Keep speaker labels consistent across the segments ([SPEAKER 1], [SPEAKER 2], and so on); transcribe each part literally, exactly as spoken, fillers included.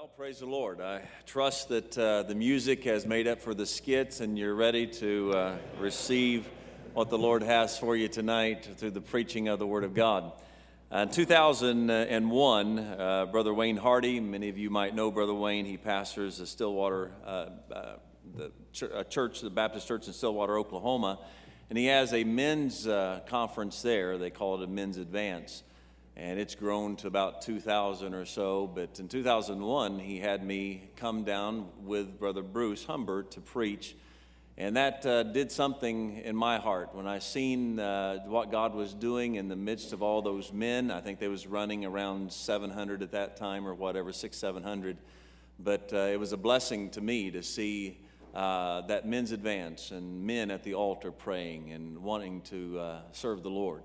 [SPEAKER 1] Praise the Lord. I trust that uh, the music has made up for the skits and you're ready to uh, receive what the Lord has for you tonight through the preaching of the Word of God. Uh, in two thousand one, uh, Brother Wayne Hardy, many of you might know Brother Wayne, he pastors the Stillwater, uh, uh, the ch- uh, church, the Baptist Church in Stillwater, Oklahoma, and he has a men's uh, conference there. They call it a Men's Advance. And it's grown to about two thousand or so. But in two thousand one, he had me come down with Brother Bruce Humbert to preach. And that uh, did something in my heart. When I seen uh, what God was doing in the midst of all those men, I think they was running around seven hundred at that time or whatever, six, seven hundred. But uh, it was a blessing to me to see uh, that men's advance and men at the altar praying and wanting to uh, serve the Lord.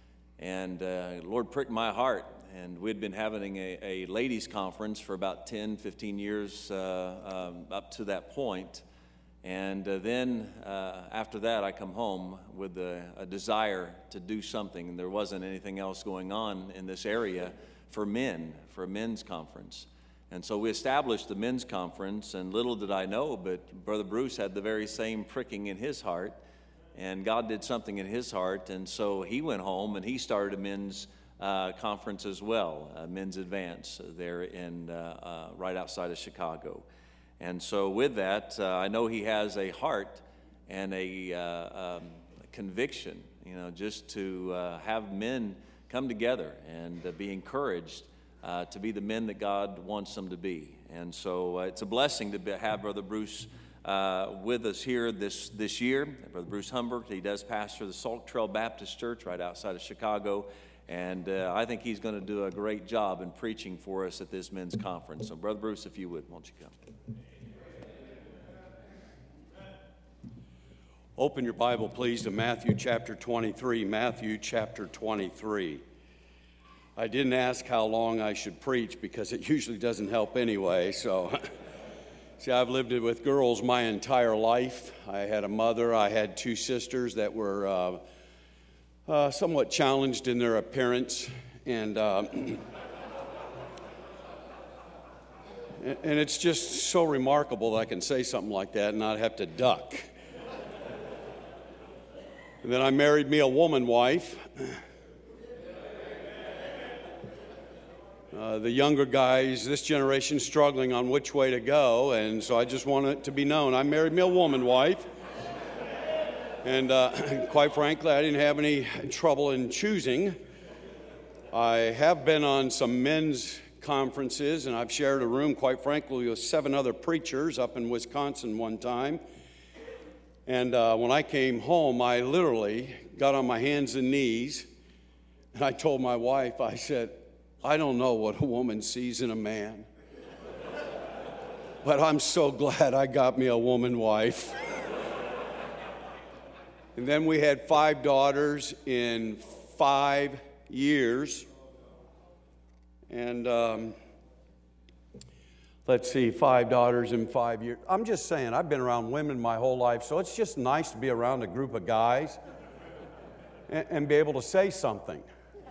[SPEAKER 1] And uh, Lord pricked my heart, and we'd been having a, a ladies' conference for about ten, fifteen years uh, um, up to that point. And uh, then uh, after that, I come home with a, a desire to do something, and there wasn't anything else going on in this area for men, for a men's conference. And so we established the men's conference, and little did I know, but Brother Bruce had the very same pricking in his heart. And God did something in his heart, and so he went home and he started a men's uh, conference as well, a men's advance there in uh, uh, right outside of Chicago. And so with that, uh, I know he has a heart and a uh, um, conviction, you know, just to uh, have men come together and uh, be encouraged uh, to be the men that God wants them to be. And so uh, it's a blessing to be, have Brother Bruce Uh, with us here this, this year. Brother Bruce Humbert, he does pastor the Salt Trail Baptist Church right outside of Chicago, and uh, I think he's going to do a great job in preaching for us at this men's conference. So Brother Bruce, if you would, won't you come?
[SPEAKER 2] Open your Bible, please, to Matthew chapter twenty-three. Matthew chapter twenty-three. I didn't ask how long I should preach because it usually doesn't help anyway, so... See, I've lived with girls my entire life. I had a mother, I had two sisters that were uh, uh, somewhat challenged in their appearance, and uh, and it's just so remarkable that I can say something like that and not have to duck. And then I married me a woman wife. Uh, the younger guys, this generation, struggling on which way to go, and so I just want it to be known. I married me a woman wife, and uh, quite frankly, I didn't have any trouble in choosing. I have been on some men's conferences, and I've shared a room, quite frankly, with seven other preachers up in Wisconsin one time. And uh, when I came home, I literally got on my hands and knees, and I told my wife, I said, I don't know what a woman sees in a man, but I'm so glad I got me a woman wife. And then we had five daughters in five years. And um, let's see, five daughters in five years. I'm just saying, I've been around women my whole life, so it's just nice to be around a group of guys and, and be able to say something.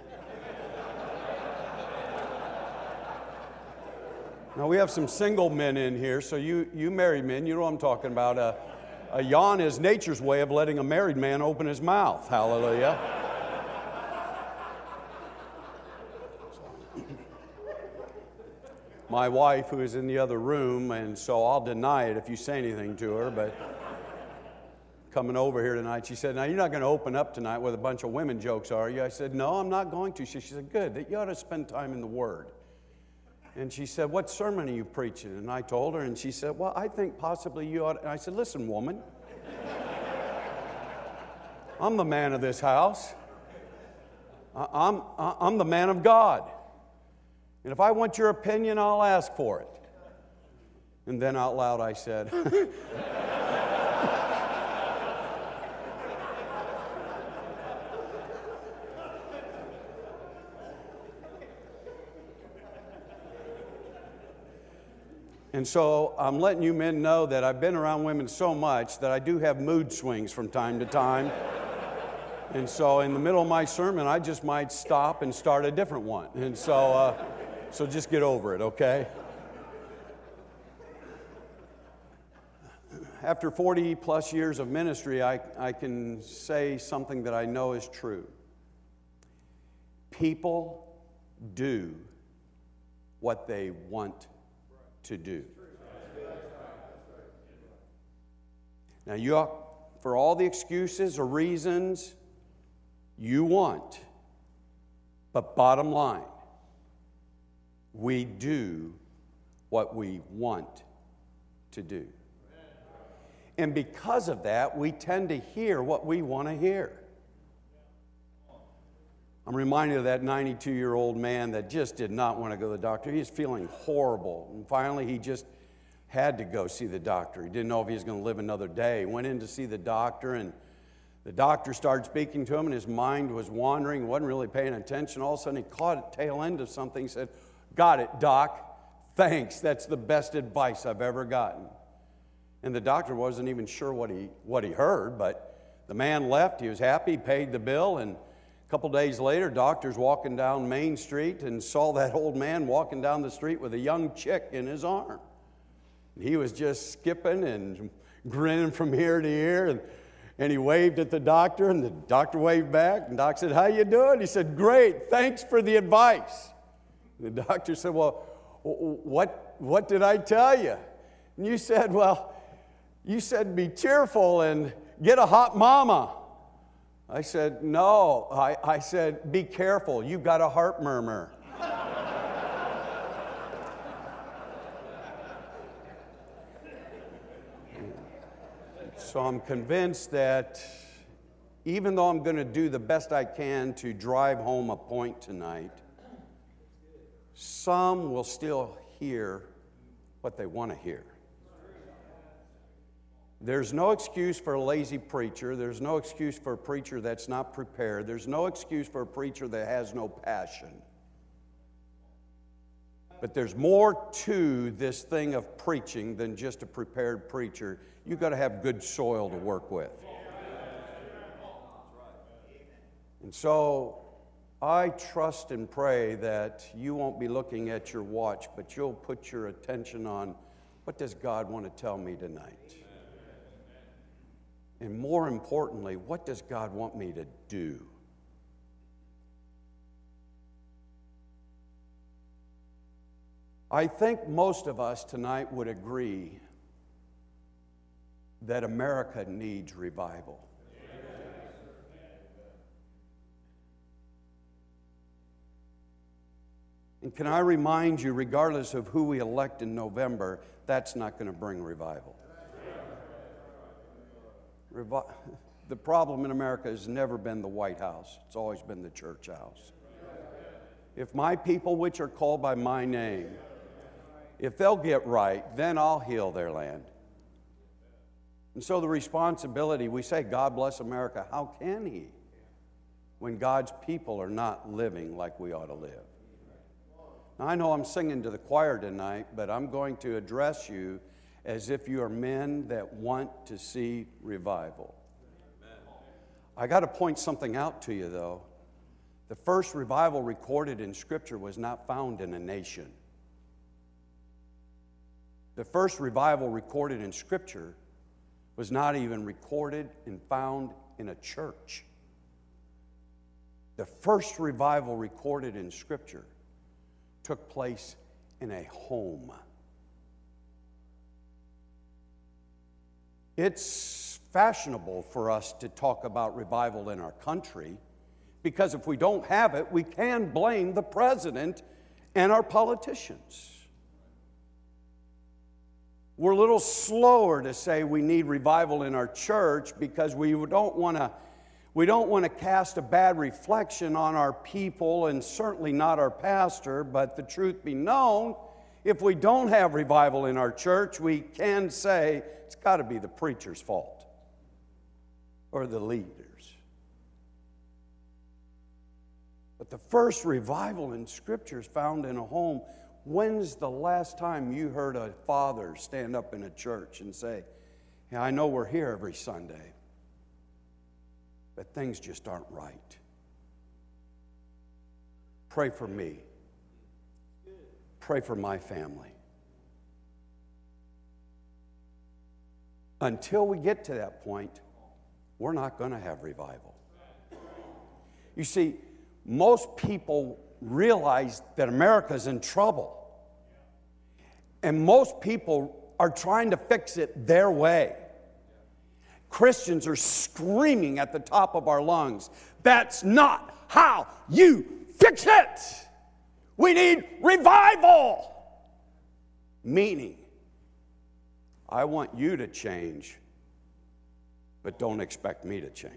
[SPEAKER 2] Now, we have some single men in here, so you, you married men, you know what I'm talking about. Uh, a yawn is nature's way of letting a married man open his mouth. Hallelujah. My wife, who is in the other room, and so I'll deny it if you say anything to her, but coming over here tonight, she said, now, you're not going to open up tonight with a bunch of women jokes, are you? I said, no, I'm not going to. She, she said, good, you ought to spend time in the Word. And she said, what sermon are you preaching? And I told her, and she said, well, I think possibly you ought to. And I said, listen, woman, I'm the man of this house. I'm, I'm the man of God. And if I want your opinion, I'll ask for it. And then out loud I said, and so I'm letting you men know that I've been around women so much that I do have mood swings from time to time. And so in the middle of my sermon, I just might stop and start a different one. And so, uh, so just get over it, okay? after forty plus years of ministry, I, I can say something that I know is true. People do what they want to do. Now, you, for all the excuses or reasons you want, but bottom line, we do what we want to do. And because of that, we tend to hear what we want to hear. I'm reminded of that ninety-two-year-old man that just did not want to go to the doctor. He was feeling horrible. And finally, he just had to go see the doctor. He didn't know if he was going to live another day. He went in to see the doctor, and the doctor started speaking to him, and his mind was wandering. He wasn't really paying attention. All of a sudden, he caught a tail end of something. He said, "Got it, Doc. Thanks. That's the best advice I've ever gotten." And the doctor wasn't even sure what he, what he heard, but the man left. He was happy, paid the bill, and a couple days later, doctor's walking down Main Street and saw that old man walking down the street with a young chick in his arm. He was just skipping and grinning from ear to ear, and, and he waved at the doctor, and the doctor waved back, and Doc said, "How you doing?" He said, "Great, thanks for the advice." And the doctor said, "Well, what, what did I tell you?" And you said, "Well, you said be cheerful and get a hot mama." I said, "No, I, I said be careful, you've got a heart murmur." So I'm convinced that even though I'm going to do the best I can to drive home a point tonight, some will still hear what they want to hear. There's no excuse for a lazy preacher. There's no excuse for a preacher that's not prepared. There's no excuse for a preacher that has no passion. But there's more to this thing of preaching than just a prepared preacher. You've got to have good soil to work with. And so I trust and pray that you won't be looking at your watch, but you'll put your attention on, what does God want to tell me tonight? And more importantly, what does God want me to do? I think most of us tonight would agree that America needs revival. And can I remind you, regardless of who we elect in November, that's not going to bring revival. Revi- the problem in America has never been the White House. It's always been the church house. If my people, which are called by my name, if they'll get right, then I'll heal their land. And so the responsibility, we say, God bless America. How can He when God's people are not living like we ought to live? Now, I know I'm singing to the choir tonight, but I'm going to address you as if you are men that want to see revival. I got to point something out to you, though. The first revival recorded in Scripture was not found in a nation. The first revival recorded in Scripture was not even recorded and found in a church. The first revival recorded in Scripture took place in a home. It's fashionable for us to talk about revival in our country because if we don't have it, we can blame the president and our politicians. We're a little slower to say we need revival in our church because we don't want to we don't want to cast a bad reflection on our people and certainly not our pastor, but the truth be known, if we don't have revival in our church, we can say it's got to be the preacher's fault or the leaders. But the first revival in Scripture is found in a home. When's the last time you heard a father stand up in a church and say, "Yeah, I know we're here every Sunday, but things just aren't right. Pray for me. Pray for my family." until we get to that point, we're not going to have revival. You see, most people realize that America's in trouble. And most people are trying to fix it their way. Christians are screaming at the top of our lungs, that's not how you fix it. We need revival. Meaning, I want you to change, but don't expect me to change.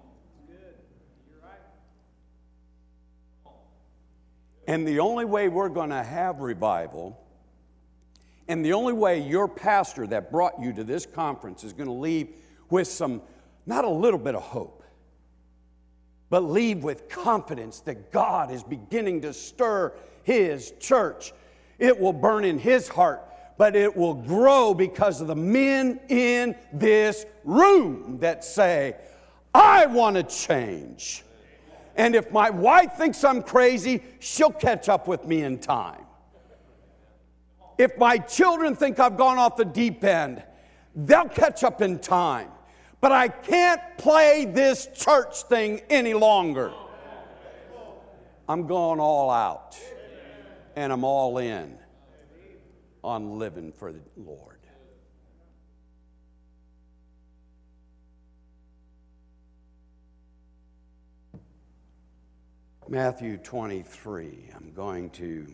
[SPEAKER 2] And the only way we're going to have revival, and the only way your pastor that brought you to this conference is going to leave with some, not a little bit of hope, but leave with confidence that God is beginning to stir His church. It will burn in His heart, but it will grow because of the men in this room that say, I want to change. And if my wife thinks I'm crazy, she'll catch up with me in time. If my children think I've gone off the deep end, they'll catch up in time. But I can't play this church thing any longer. I'm going all out. And I'm all in on living for the Lord. Matthew twenty-three, I'm going to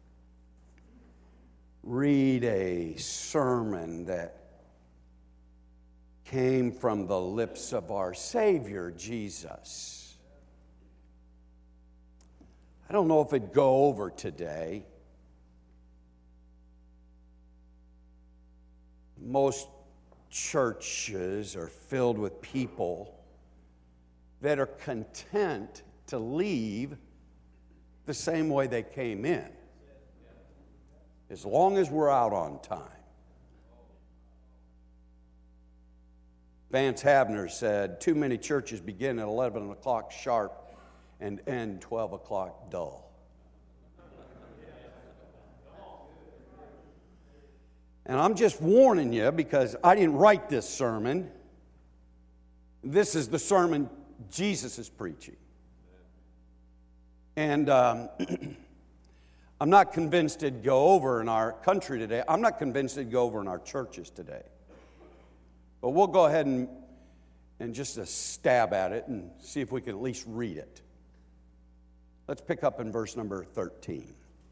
[SPEAKER 2] read a sermon that came from the lips of our Savior, Jesus. I don't know if it'd go over today. Most churches are filled with people that are content to leave the same way they came in, as long as we're out on time. Vance Havner said, too many churches begin at eleven o'clock sharp and end twelve o'clock dull. And I'm just warning you because I didn't write this sermon. This is the sermon Jesus is preaching. And um, I'm not convinced it'd go over in our country today. I'm not convinced it'd go over in our churches today. But we'll go ahead and, and just a stab at it and see if we can at least read it. Let's pick up in verse number thirteen.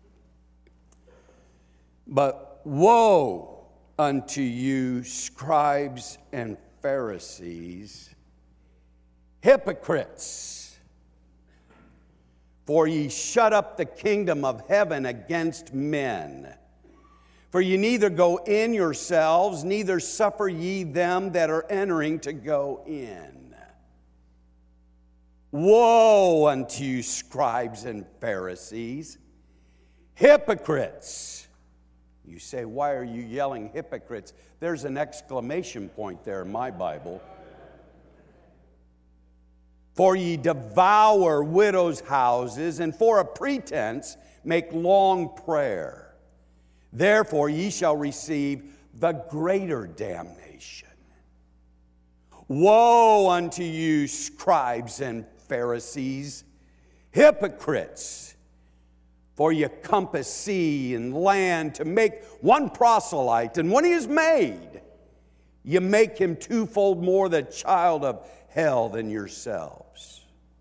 [SPEAKER 2] But woe unto you, scribes and Pharisees, hypocrites! For ye shut up the kingdom of heaven against men. For ye neither go in yourselves, neither suffer ye them that are entering to go in. Woe unto you, scribes and Pharisees, hypocrites! You say, why are you yelling hypocrites? There's an exclamation point there in my Bible. For ye devour widows' houses, and for a pretense make long prayer. Therefore ye shall receive the greater damnation. Woe unto you, scribes and Pharisees, hypocrites! For ye compass sea and land to make one proselyte, and when he is made, ye make him twofold more the child of hell than yourselves.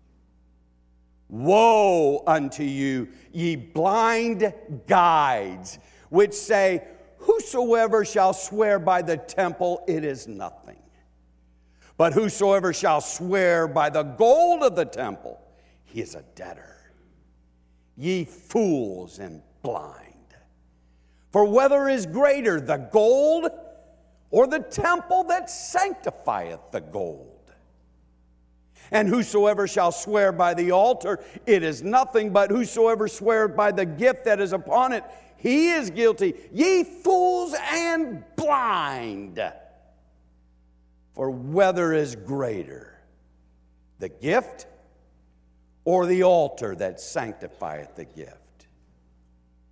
[SPEAKER 2] Woe unto you, ye blind guides, which say, whosoever shall swear by the temple, it is nothing. But whosoever shall swear by the gold of the temple, he is a debtor. Ye fools and blind. For whether is greater, the gold or the temple that sanctifieth the gold? And whosoever shall swear by the altar, it is nothing, but whosoever sweareth by the gift that is upon it, he is guilty. Ye fools and blind! For whether is greater, the gift or the altar that sanctifieth the gift?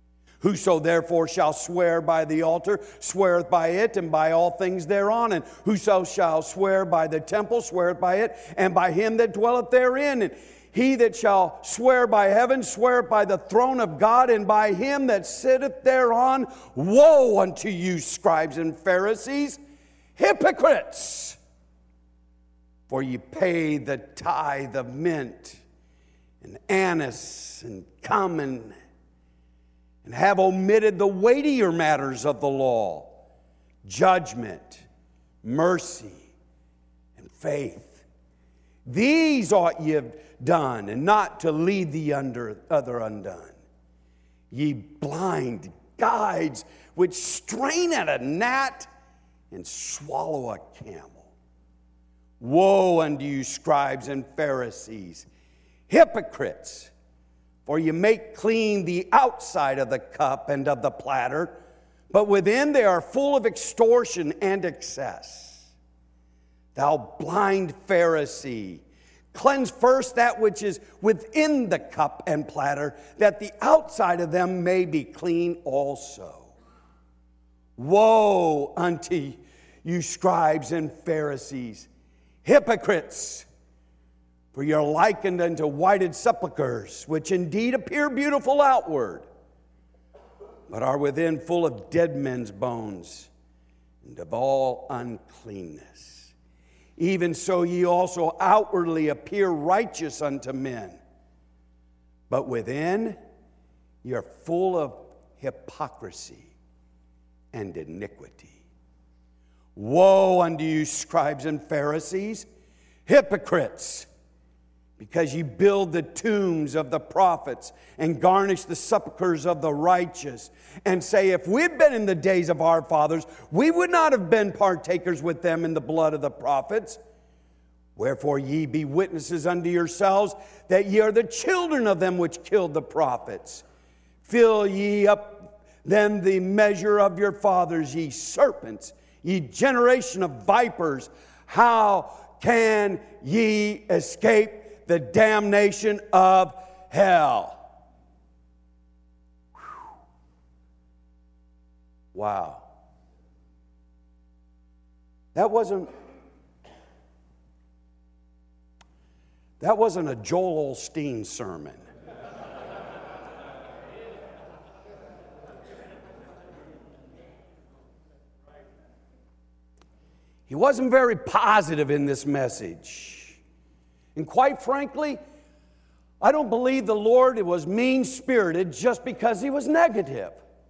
[SPEAKER 2] Whoso therefore shall swear by the altar, sweareth by it, and by all things thereon. And whoso shall swear by the temple, sweareth by it, and by him that dwelleth therein. And he that shall swear by heaven, sweareth by the throne of God, and by him that sitteth thereon. Woe unto you, scribes and Pharisees, hypocrites! For ye pay the tithe of mint, and anise, and cumin, and have omitted the weightier matters of the law, judgment, mercy, and faith. These ought ye have done, and not to leave the under, other undone. Ye blind guides, which strain at a gnat and swallow a camel. Woe unto you, scribes and Pharisees, hypocrites! For you make clean the outside of the cup and of the platter, but within they are full of extortion and excess. Thou blind Pharisee, cleanse first that which is within the cup and platter, that the outside of them may be clean also. Woe unto you, scribes and Pharisees, hypocrites! For you are likened unto whited sepulchres, which indeed appear beautiful outward, but are within full of dead men's bones and of all uncleanness. Even so ye also outwardly appear righteous unto men, but within ye are full of hypocrisy and iniquity. Woe unto you, scribes and Pharisees, hypocrites! Because ye build the tombs of the prophets and garnish the sepulchres of the righteous, and say, if we'd been in the days of our fathers, we would not have been partakers with them in the blood of the prophets. Wherefore ye be witnesses unto yourselves that ye are the children of them which killed the prophets. Fill ye up then the measure of your fathers, ye serpents, ye generation of vipers. How can ye escape the damnation of hell? Whew. Wow. That wasn't that wasn't a Joel Osteen sermon. He wasn't very positive in this message. And quite frankly, I don't believe the Lord was mean-spirited just because he was negative.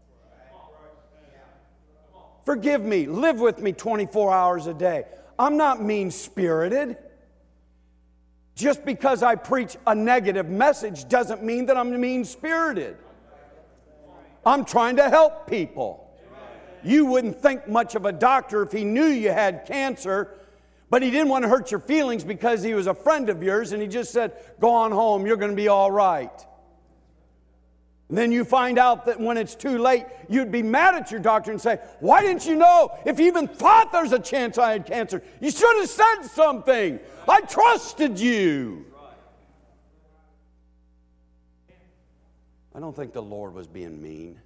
[SPEAKER 2] Forgive me, live with me twenty-four hours a day. I'm not mean-spirited. Just because I preach a negative message doesn't mean that I'm mean-spirited. I'm trying to help people. You wouldn't think much of a doctor if he knew you had cancer, but he didn't want to hurt your feelings because he was a friend of yours, and he just said, go on home, you're going to be all right. And then you find out that when it's too late, you'd be mad at your doctor and say, why didn't you know? If you even thought there's a chance I had cancer, you should have said something. I trusted you. I don't think the Lord was being mean.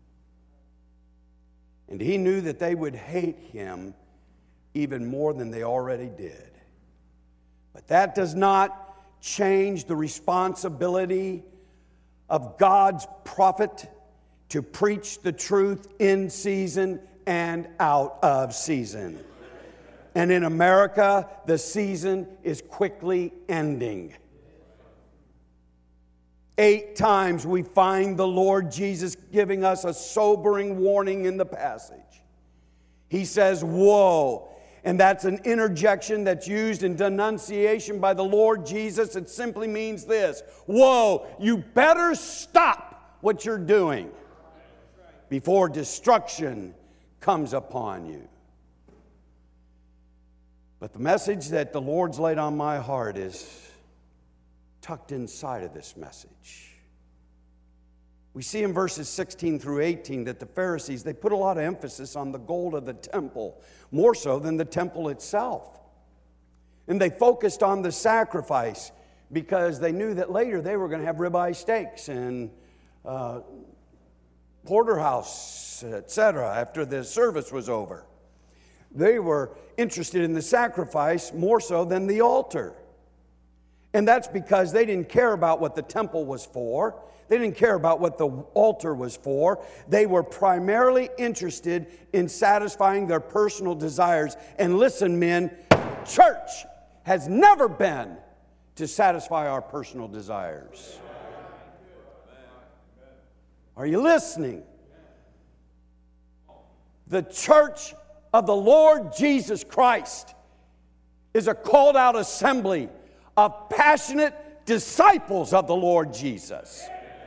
[SPEAKER 2] And he knew that they would hate him even more than they already did. But that does not change the responsibility of God's prophet to preach the truth in season and out of season. And in America, the season is quickly ending. Eight times we find the Lord Jesus giving us a sobering warning in the passage. He says, woe. And that's an interjection that's used in denunciation by the Lord Jesus. It simply means this: woe, you better stop what you're doing before destruction comes upon you. But the message that the Lord's laid on my heart is tucked inside of this message. We see in verses sixteen through eighteen that the Pharisees, they put a lot of emphasis on the gold of the temple, more so than the temple itself. And they focused on the sacrifice because they knew that later they were going to have ribeye steaks and uh, porterhouse, et cetera, after the service was over. They were interested in the sacrifice more so than the altar. And that's because they didn't care about what the temple was for. They didn't care about what the altar was for. They were primarily interested in satisfying their personal desires. And listen, men, church has never been to satisfy our personal desires. Are you listening? The church of the Lord Jesus Christ is a called out assembly of passionate disciples of the Lord Jesus.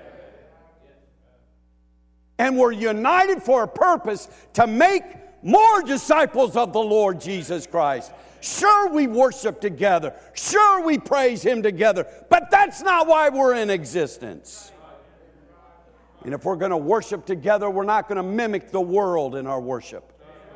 [SPEAKER 2] And we're united for a purpose to make more disciples of the Lord Jesus Christ. Sure, we worship together. Sure, we praise Him together. But that's not why we're in existence. And if we're going to worship together, we're not going to mimic the world in our worship.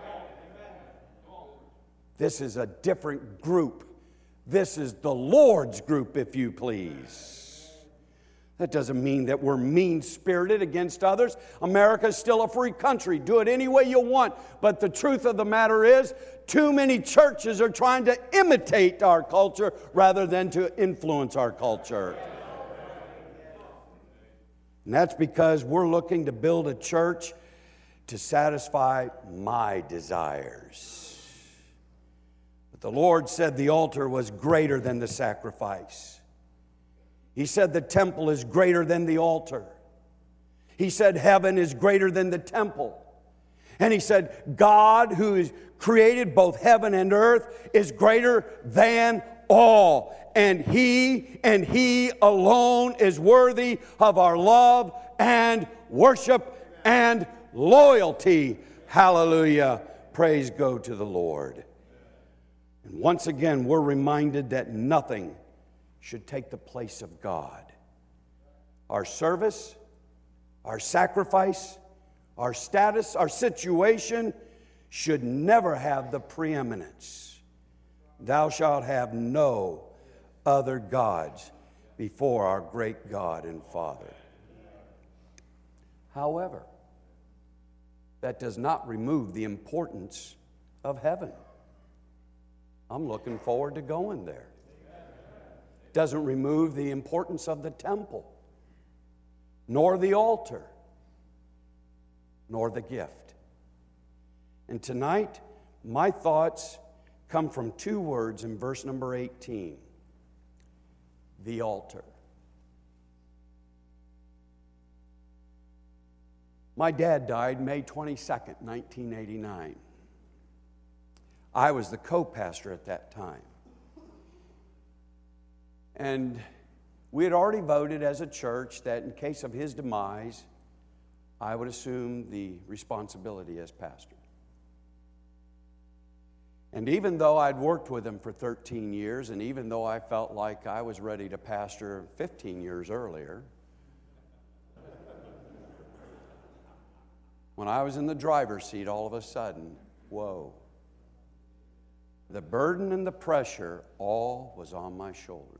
[SPEAKER 2] This is a different group. This is the Lord's group, if you please. That doesn't mean that we're mean-spirited against others. America is still a free country. Do it any way you want. But the truth of the matter is, too many churches are trying to imitate our culture rather than to influence our culture. And that's because we're looking to build a church to satisfy my desires. But the Lord said the altar was greater than the sacrifice. He said the temple is greater than the altar. He said heaven is greater than the temple. And He said God, who has created both heaven and earth, is greater than all. And He and He alone is worthy of our love and worship and loyalty. Hallelujah. Praise go to the Lord. And once again, we're reminded that nothing should take the place of God. Our service, our sacrifice, our status, our situation should never have the preeminence. Thou shalt have no other gods before our great God and Father. However, that does not remove the importance of heaven. I'm looking forward to going there. Doesn't remove the importance of the temple, nor the altar, nor the gift. And tonight, my thoughts come from two words in verse number eighteen. The altar. My dad died May twenty-second, nineteen eighty-nine. I was the co-pastor at that time. And we had already voted as a church that in case of his demise, I would assume the responsibility as pastor. And even though I'd worked with him for thirteen years, and even though I felt like I was ready to pastor fifteen years earlier, when I was in the driver's seat, all of a sudden, whoa, the burden and the pressure all was on my shoulders.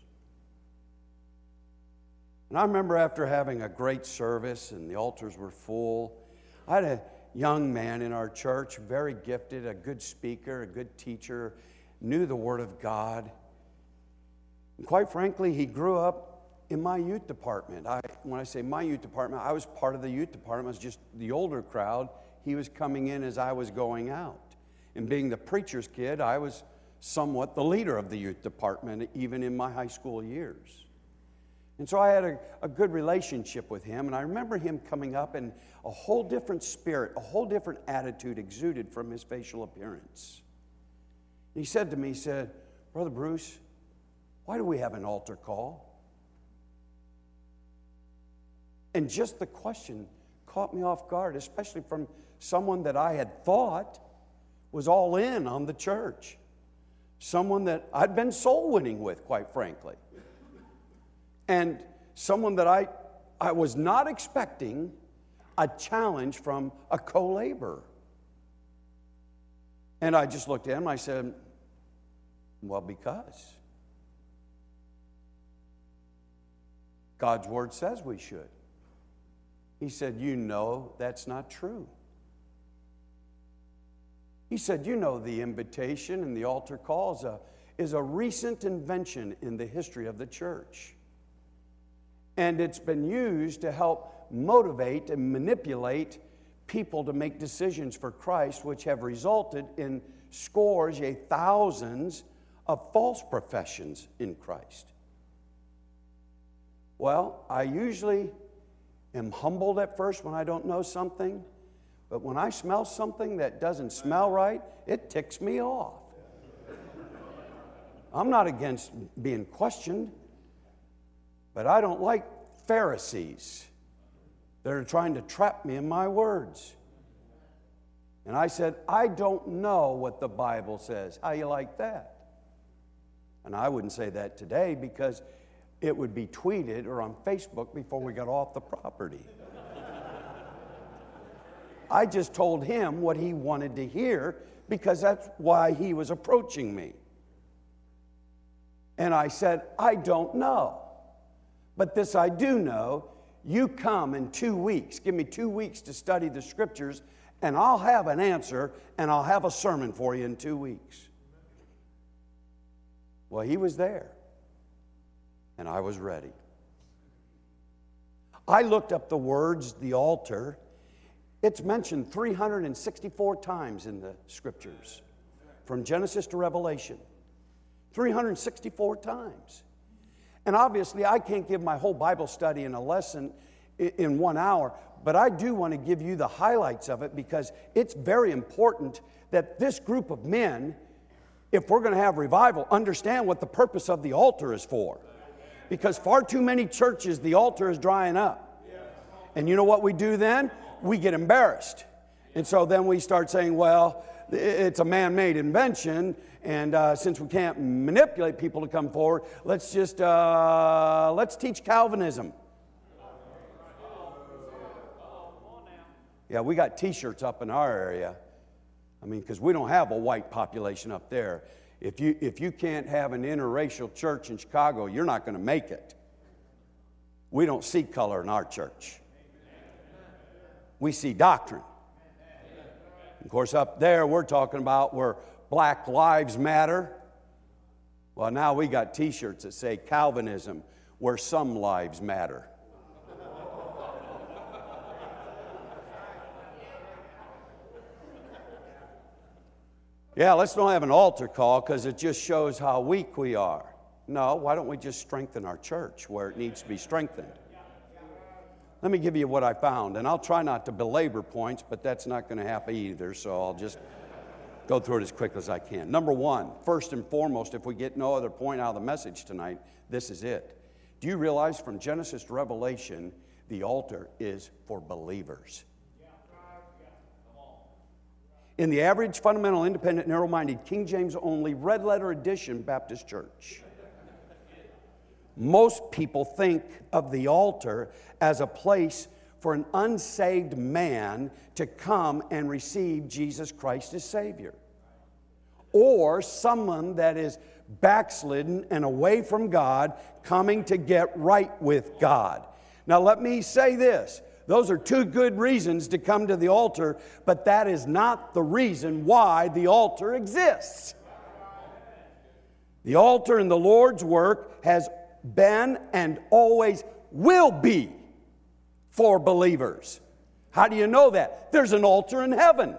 [SPEAKER 2] And I remember after having a great service and the altars were full, I had a young man in our church, very gifted, a good speaker, a good teacher, knew the Word of God. And quite frankly, he grew up in my youth department. I, when I say my youth department, I was part of the youth department. I was just the older crowd. He was coming in as I was going out. And being the preacher's kid, I was somewhat the leader of the youth department, even in my high school years. And so I had a, a good relationship with him, and I remember him coming up, and a whole different spirit, a whole different attitude exuded from his facial appearance. And he said to me, he said, Brother Bruce, why do we have an altar call? And just the question caught me off guard, especially from someone that I had thought was all in on the church. Someone that I'd been soul winning with, quite frankly. And someone that I, I was not expecting a challenge from a co-laborer. And I just looked at him, I said, well, because God's Word says we should. He said, you know that's not true. He said, you know the invitation and the altar call is a, is a recent invention in the history of the church. And it's been used to help motivate and manipulate people to make decisions for Christ, which have resulted in scores, yea, thousands of false professions in Christ. Well, I usually am humbled at first when I don't know something, but when I smell something that doesn't smell right, it ticks me off. I'm not against being questioned, but I don't like Pharisees that are trying to trap me in my words. And I said, I don't know what the Bible says. How you like that? And I wouldn't say that today because it would be tweeted or on Facebook before we got off the property. I just told him what he wanted to hear because that's why he was approaching me. And I said, I don't know. But this I do know. You come in two weeks. Give me two weeks to study the Scriptures, and I'll have an answer, and I'll have a sermon for you in two weeks. Well, he was there, and I was ready. I looked up the words, the altar. It's mentioned three hundred sixty-four times in the Scriptures, from Genesis to Revelation. three hundred sixty-four times. And obviously, I can't give my whole Bible study in a lesson in one hour, but I do want to give you the highlights of it because it's very important that this group of men, if we're going to have revival, understand what the purpose of the altar is for. Because far too many churches, the altar is drying up. And you know what we do then? We get embarrassed. And so then we start saying, well, it's a man-made invention, and uh, since we can't manipulate people to come forward, let's just, uh, let's teach Calvinism. Yeah, we got T-shirts up in our area. I mean, because we don't have a white population up there. If you, if you can't have an interracial church in Chicago, you're not going to make it. We don't see color in our church. We see doctrine. Of course, up there, we're talking about where Black Lives Matter. Well, now we got T-shirts that say Calvinism, where some lives matter. Yeah, let's not have an altar call because it just shows how weak we are. No, why don't we just strengthen our church where it needs to be strengthened? Let me give you what I found, and I'll try not to belabor points, but that's not going to happen either, so I'll just go through it as quick as I can. Number one, first and foremost, if we get no other point out of the message tonight, this is it. Do you realize from Genesis to Revelation, the altar is for believers? In the average, fundamental, independent, narrow-minded, King James only, red letter edition Baptist church, most people think of the altar as a place for an unsaved man to come and receive Jesus Christ as Savior. Or someone that is backslidden and away from God, coming to get right with God. Now let me say this. Those are two good reasons to come to the altar, but that is not the reason why the altar exists. The altar in the Lord's work has been and always will be for believers. How do you know that? There's an altar in heaven.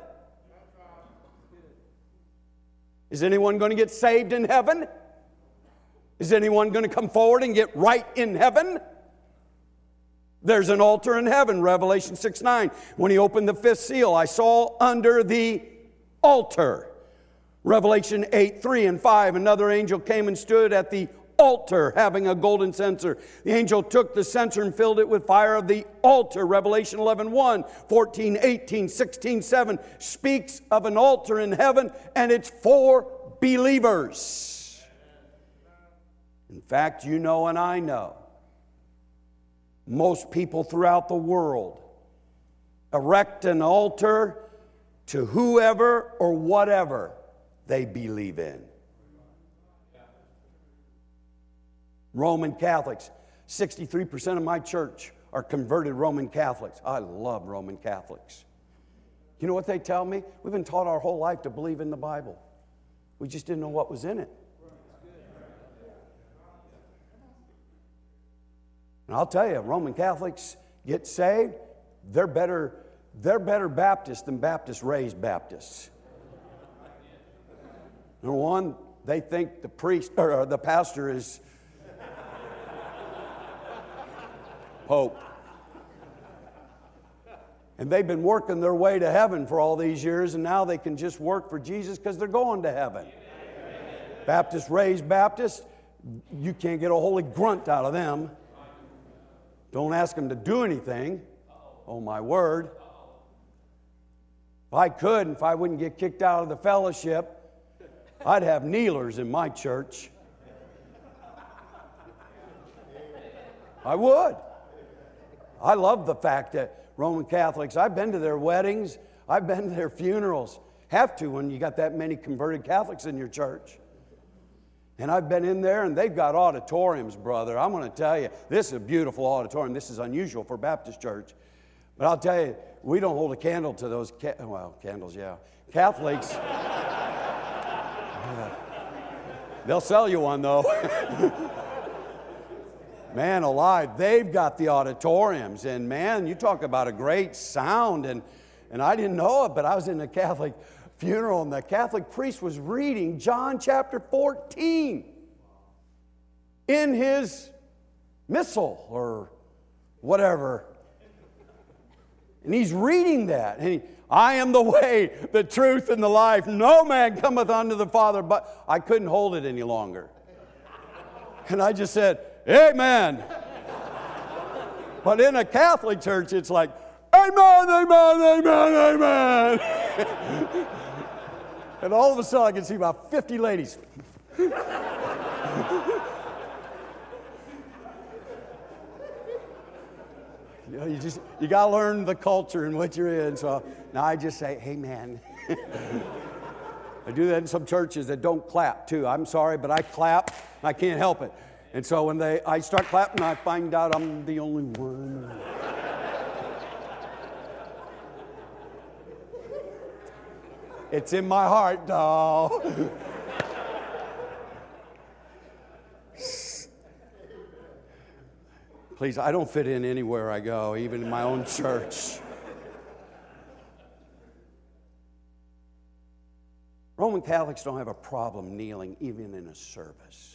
[SPEAKER 2] Is anyone going to get saved in heaven? Is anyone going to come forward and get right in heaven? There's an altar in heaven, Revelation six nine. When he opened the fifth seal, I saw under the altar. Revelation eight three and five, another angel came and stood at the altar having a golden censer. The angel took the censer and filled it with fire of the altar. Revelation eleven one, fourteen, eighteen, sixteen, seven speaks of an altar in heaven, and it's for believers. In fact, you know and I know, most people throughout the world erect an altar to whoever or whatever they believe in. Roman Catholics, sixty-three percent of my church are converted Roman Catholics. I love Roman Catholics. You know what they tell me? We've been taught our whole life to believe in the Bible. We just didn't know what was in it. And I'll tell you, Roman Catholics get saved, they're better, they're better Baptists than Baptists raised Baptists. Number one, they think the priest or the pastor is Pope. And they've been working their way to heaven for all these years, and now they can just work for Jesus because they're going to heaven. Baptists raised Baptists, you can't get a holy grunt out of them. Don't ask them to do anything. Oh, my word. If I could, and if I wouldn't get kicked out of the fellowship, I'd have kneelers in my church. I would. I love the fact that Roman Catholics, I've been to their weddings, I've been to their funerals. Have to when you got that many converted Catholics in your church. And I've been in there, and they've got auditoriums, brother. I'm going to tell you, this is a beautiful auditorium. This is unusual for Baptist church. But I'll tell you, we don't hold a candle to those, ca- well, candles, yeah. Catholics. Yeah. They'll sell you one, though. Man alive, they've got the auditoriums. And man, you talk about a great sound. And, and I didn't know it, but I was in a Catholic funeral, and the Catholic priest was reading John chapter fourteen in his missal or whatever. And he's reading that. And he, I am the way, the truth, and the life. No man cometh unto the Father, but I couldn't hold it any longer. And I just said, amen. But in a Catholic church, it's like, amen, amen, amen, amen. And all of a sudden, I can see about fifty ladies. You know, you just, you got to learn the culture in which you're in. So now I just say, hey, man. I do that in some churches that don't clap, too. I'm sorry, but I clap. I can't help it. And so when they, I start clapping, I find out I'm the only one. It's in my heart, doll. Please, I don't fit in anywhere I go, even in my own church. Roman Catholics don't have a problem kneeling even in a service.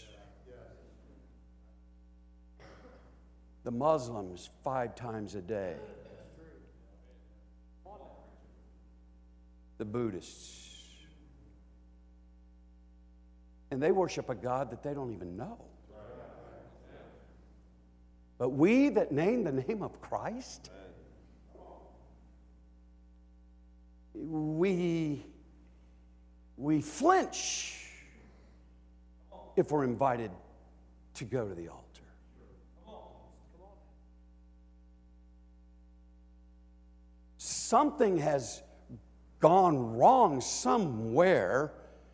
[SPEAKER 2] The Muslims, five times a day. The Buddhists. And they worship a God that they don't even know. But we that name the name of Christ, we, we flinch if we're invited to go to the altar. Something has gone wrong somewhere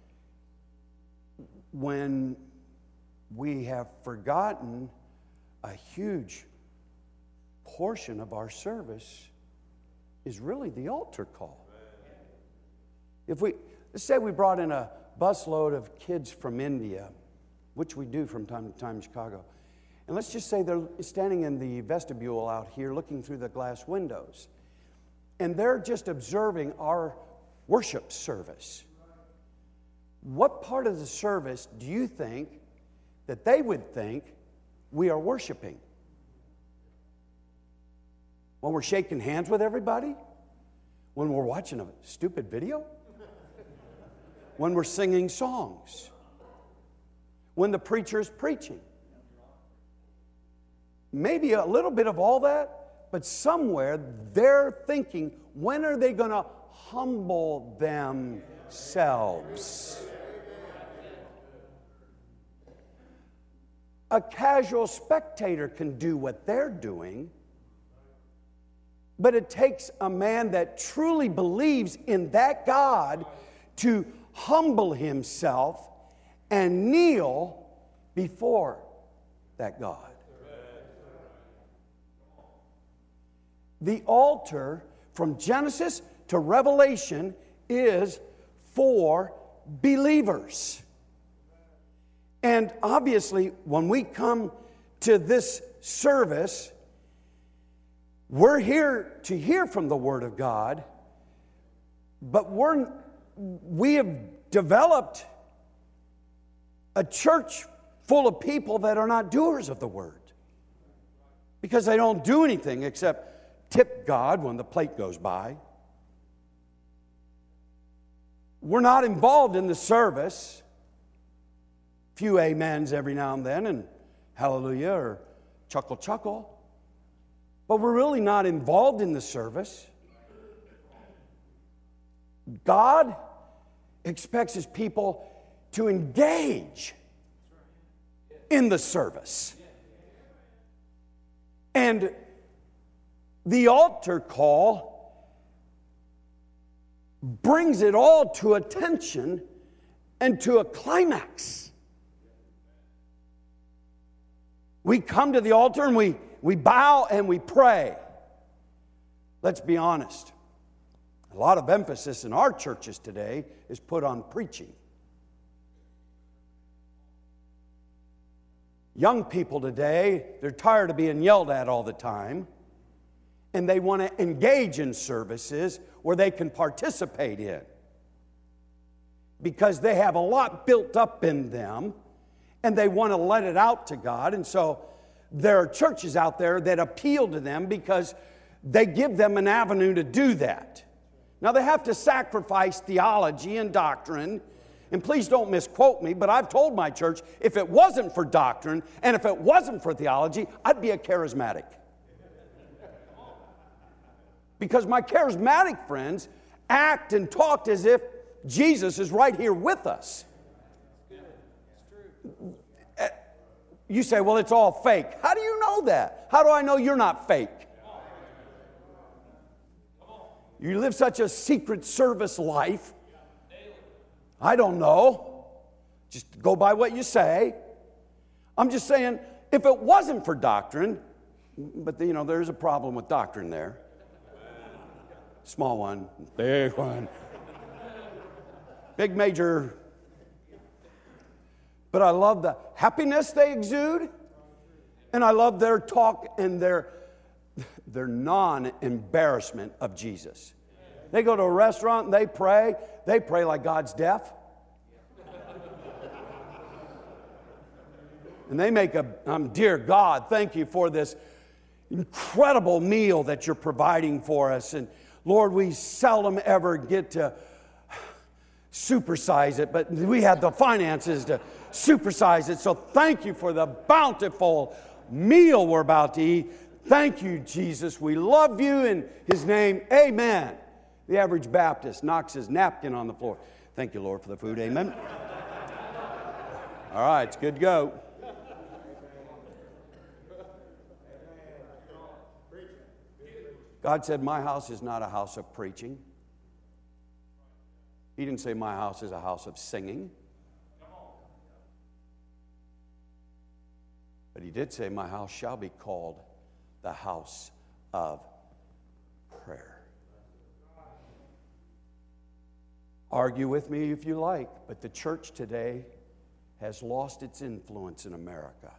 [SPEAKER 2] when we have forgotten a huge portion of our service is really the altar call. If we, let's say we brought in a busload of kids from India, which we do from time to time in Chicago, and let's just say they're standing in the vestibule out here looking through the glass windows, and they're just observing our worship service. What part of the service do you think that they would think we are worshiping? When we're shaking hands with everybody? When we're watching a stupid video? When we're singing songs? When the preacher is preaching? Maybe a little bit of all that, but somewhere they're thinking, when are they going to humble themselves? A casual spectator can do what they're doing, but it takes a man that truly believes in that God to humble himself and kneel before that God. the altar from Genesis to Revelation is for believers. And obviously, when we come to this service, we're here to hear from the Word of God, but we're, we have developed a church full of people that are not doers of the Word, because they don't do anything except tip God when the plate goes by. We're not involved in the service. Few amens every now and then, and hallelujah or chuckle chuckle. But we're really not involved in the service. God expects His people to engage in the service. And the altar call brings it all to attention and to a climax. We come to the altar and we, we bow and we pray. Let's be honest. A lot of emphasis in our churches today is put on preaching. Young people today, they're tired of being yelled at all the time, and they want to engage in services where they can participate in, because they have a lot built up in them, and they want to let it out to God. And so there are churches out there that appeal to them because they give them an avenue to do that. Now, they have to sacrifice theology and doctrine. And please don't misquote me, but I've told my church, if it wasn't for doctrine and if it wasn't for theology, I'd be a charismatic. Because my charismatic friends act and talk as if Jesus is right here with us. You say, well, it's all fake. How do you know that? How do I know you're not fake? You live such a secret service life. I don't know. Just go by what you say. I'm just saying, if it wasn't for doctrine, but you know, there's a problem with doctrine there. Small one, big one. Big, major. But I love the happiness they exude, and I love their talk and their, their non-embarrassment of Jesus. They go to a restaurant and they pray. They pray like God's deaf. And they make a, um, dear God, thank you for this incredible meal that you're providing for us. And Lord, we seldom ever get to supersize it, but we had the finances to supersize it. So thank you for the bountiful meal we're about to eat. Thank you, Jesus. We love you in His name. Amen. The average Baptist knocks his napkin on the floor. Thank you, Lord, for the food. Amen. All right, it's good to go. God said, my house is not a house of preaching. He didn't say my house is a house of singing. But He did say, my house shall be called the house of prayer. Argue with me if you like, but the church today has lost its influence in America.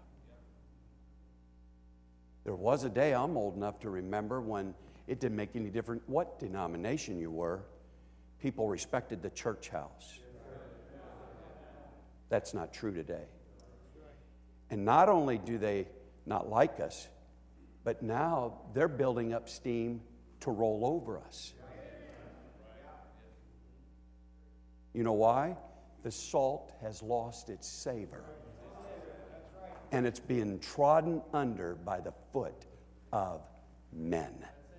[SPEAKER 2] There was a day, I'm old enough to remember, when it didn't make any difference what denomination you were. People respected the church house. That's not true today. And not only do they not like us, but now they're building up steam to roll over us. You know why? The salt has lost its savor. And it's being trodden under by the foot of men.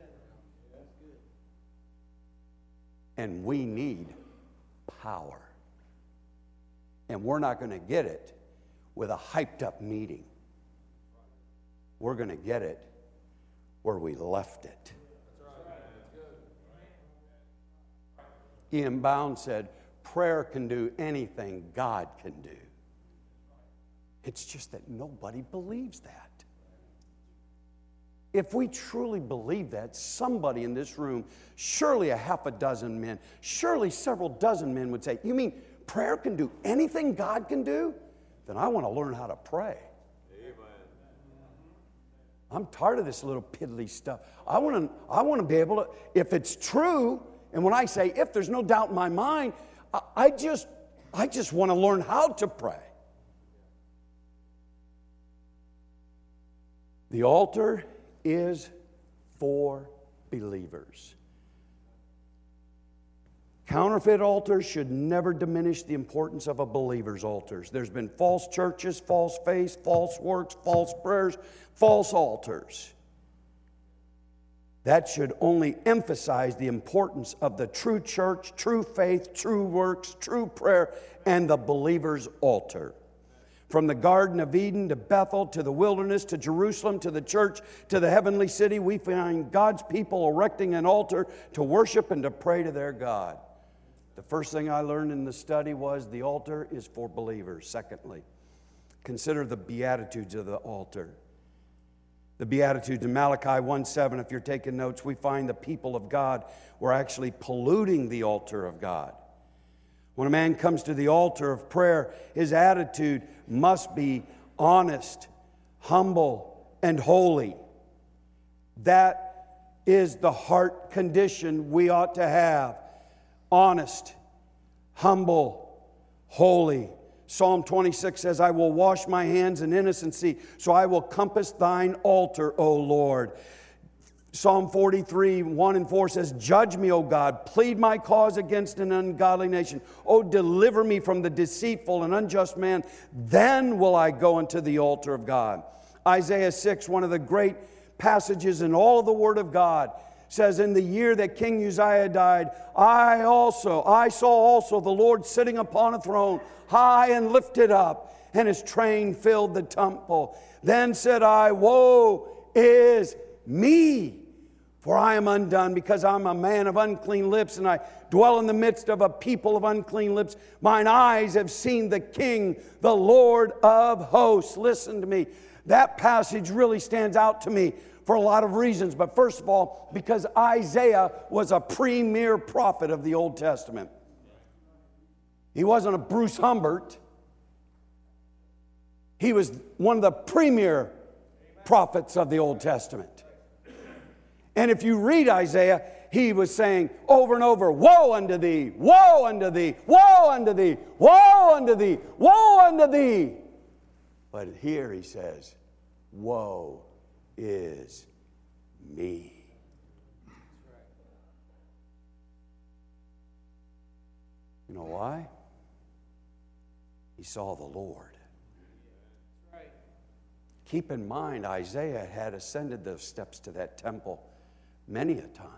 [SPEAKER 2] And we need power. And we're not going to get it with a hyped up meeting. We're going to get it where we left it. Ian Bound said, prayer can do anything God can do. It's just that nobody believes that. If we truly believe that, somebody in this room, surely a half a dozen men, surely several dozen men would say, you mean prayer can do anything God can do? Then I want to learn how to pray. Amen. I'm tired of this little piddly stuff. I want to, I want to be able to, if it's true, and when I say if, there's no doubt in my mind, I, I just, I just want to learn how to pray. The altar is for believers. Counterfeit altars should never diminish the importance of a believer's altars. There's been false churches, false faiths, false works, false prayers, false altars. That should only emphasize the importance of the true church, true faith, true works, true prayer, and the believer's altar. From the Garden of Eden to Bethel to the wilderness to Jerusalem to the church to the heavenly city, we find God's people erecting an altar to worship and to pray to their God. The first thing I learned in the study was the altar is for believers. Secondly, consider the Beatitudes of the altar. The Beatitudes in Malachi one seven, if you're taking notes, we find the people of God were actually polluting the altar of God. When a man comes to the altar of prayer, his attitude must be honest, humble, and holy. That is the heart condition we ought to have. Honest, humble, holy. Psalm twenty-six says, I will wash my hands in innocency, so I will compass thine altar, O Lord. Psalm forty-three, one and four says, judge me, O God, plead my cause against an ungodly nation. O deliver me from the deceitful and unjust man, then will I go unto the altar of God. Isaiah six, one of the great passages in all of the Word of God, says, in the year that King Uzziah died, I also, I saw also the Lord sitting upon a throne, high and lifted up, and his train filled the temple. Then said I, woe is me! For I am undone, because I'm a man of unclean lips, and I dwell in the midst of a people of unclean lips. Mine eyes have seen the King, the Lord of hosts. Listen to me. That passage really stands out to me for a lot of reasons. But first of all, because Isaiah was a premier prophet of the Old Testament. He wasn't a Bruce Humbert. He was one of the premier prophets of the Old Testament. And if you read Isaiah, he was saying over and over, woe unto thee, woe unto thee, woe unto thee, woe unto thee, woe unto thee. But here he says, woe is me. You know why? He saw the Lord. Keep in mind, Isaiah had ascended those steps to that temple many a time.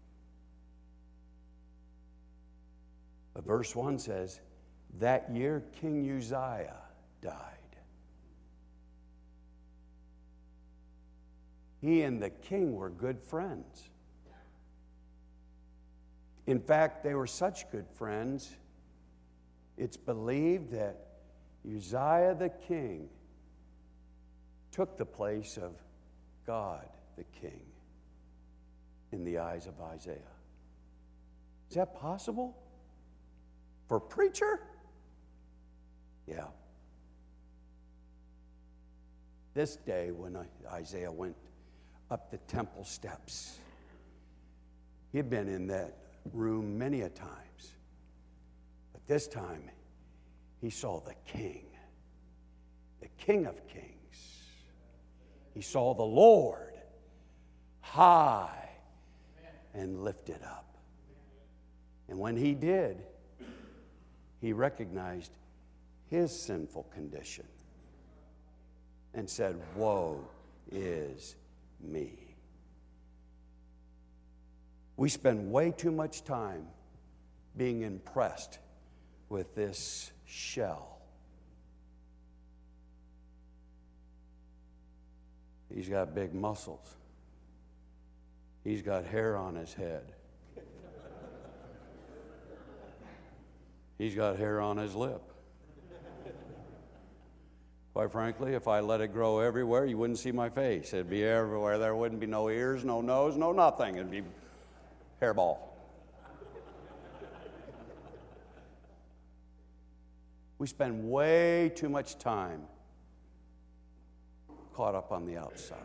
[SPEAKER 2] But verse one says, that year King Uzziah died. He and the king were good friends. In fact, they were such good friends, it's believed that Uzziah the king took the place of God the king in the eyes of Isaiah. Is that possible? For a preacher? Yeah. This day when Isaiah went up the temple steps, he had been in that room many a times. But this time, he saw the king, the King of Kings. He saw the Lord high and lifted up. And when he did, he recognized his sinful condition and said, woe is me. We spend way too much time being impressed with this shell. He's got big muscles. He's got hair on his head. He's got hair on his lip. Quite frankly, if I let it grow everywhere, you wouldn't see my face. It'd be everywhere. There wouldn't be no ears, no nose, no nothing. It'd be hairball. We spend way too much time caught up on the outside.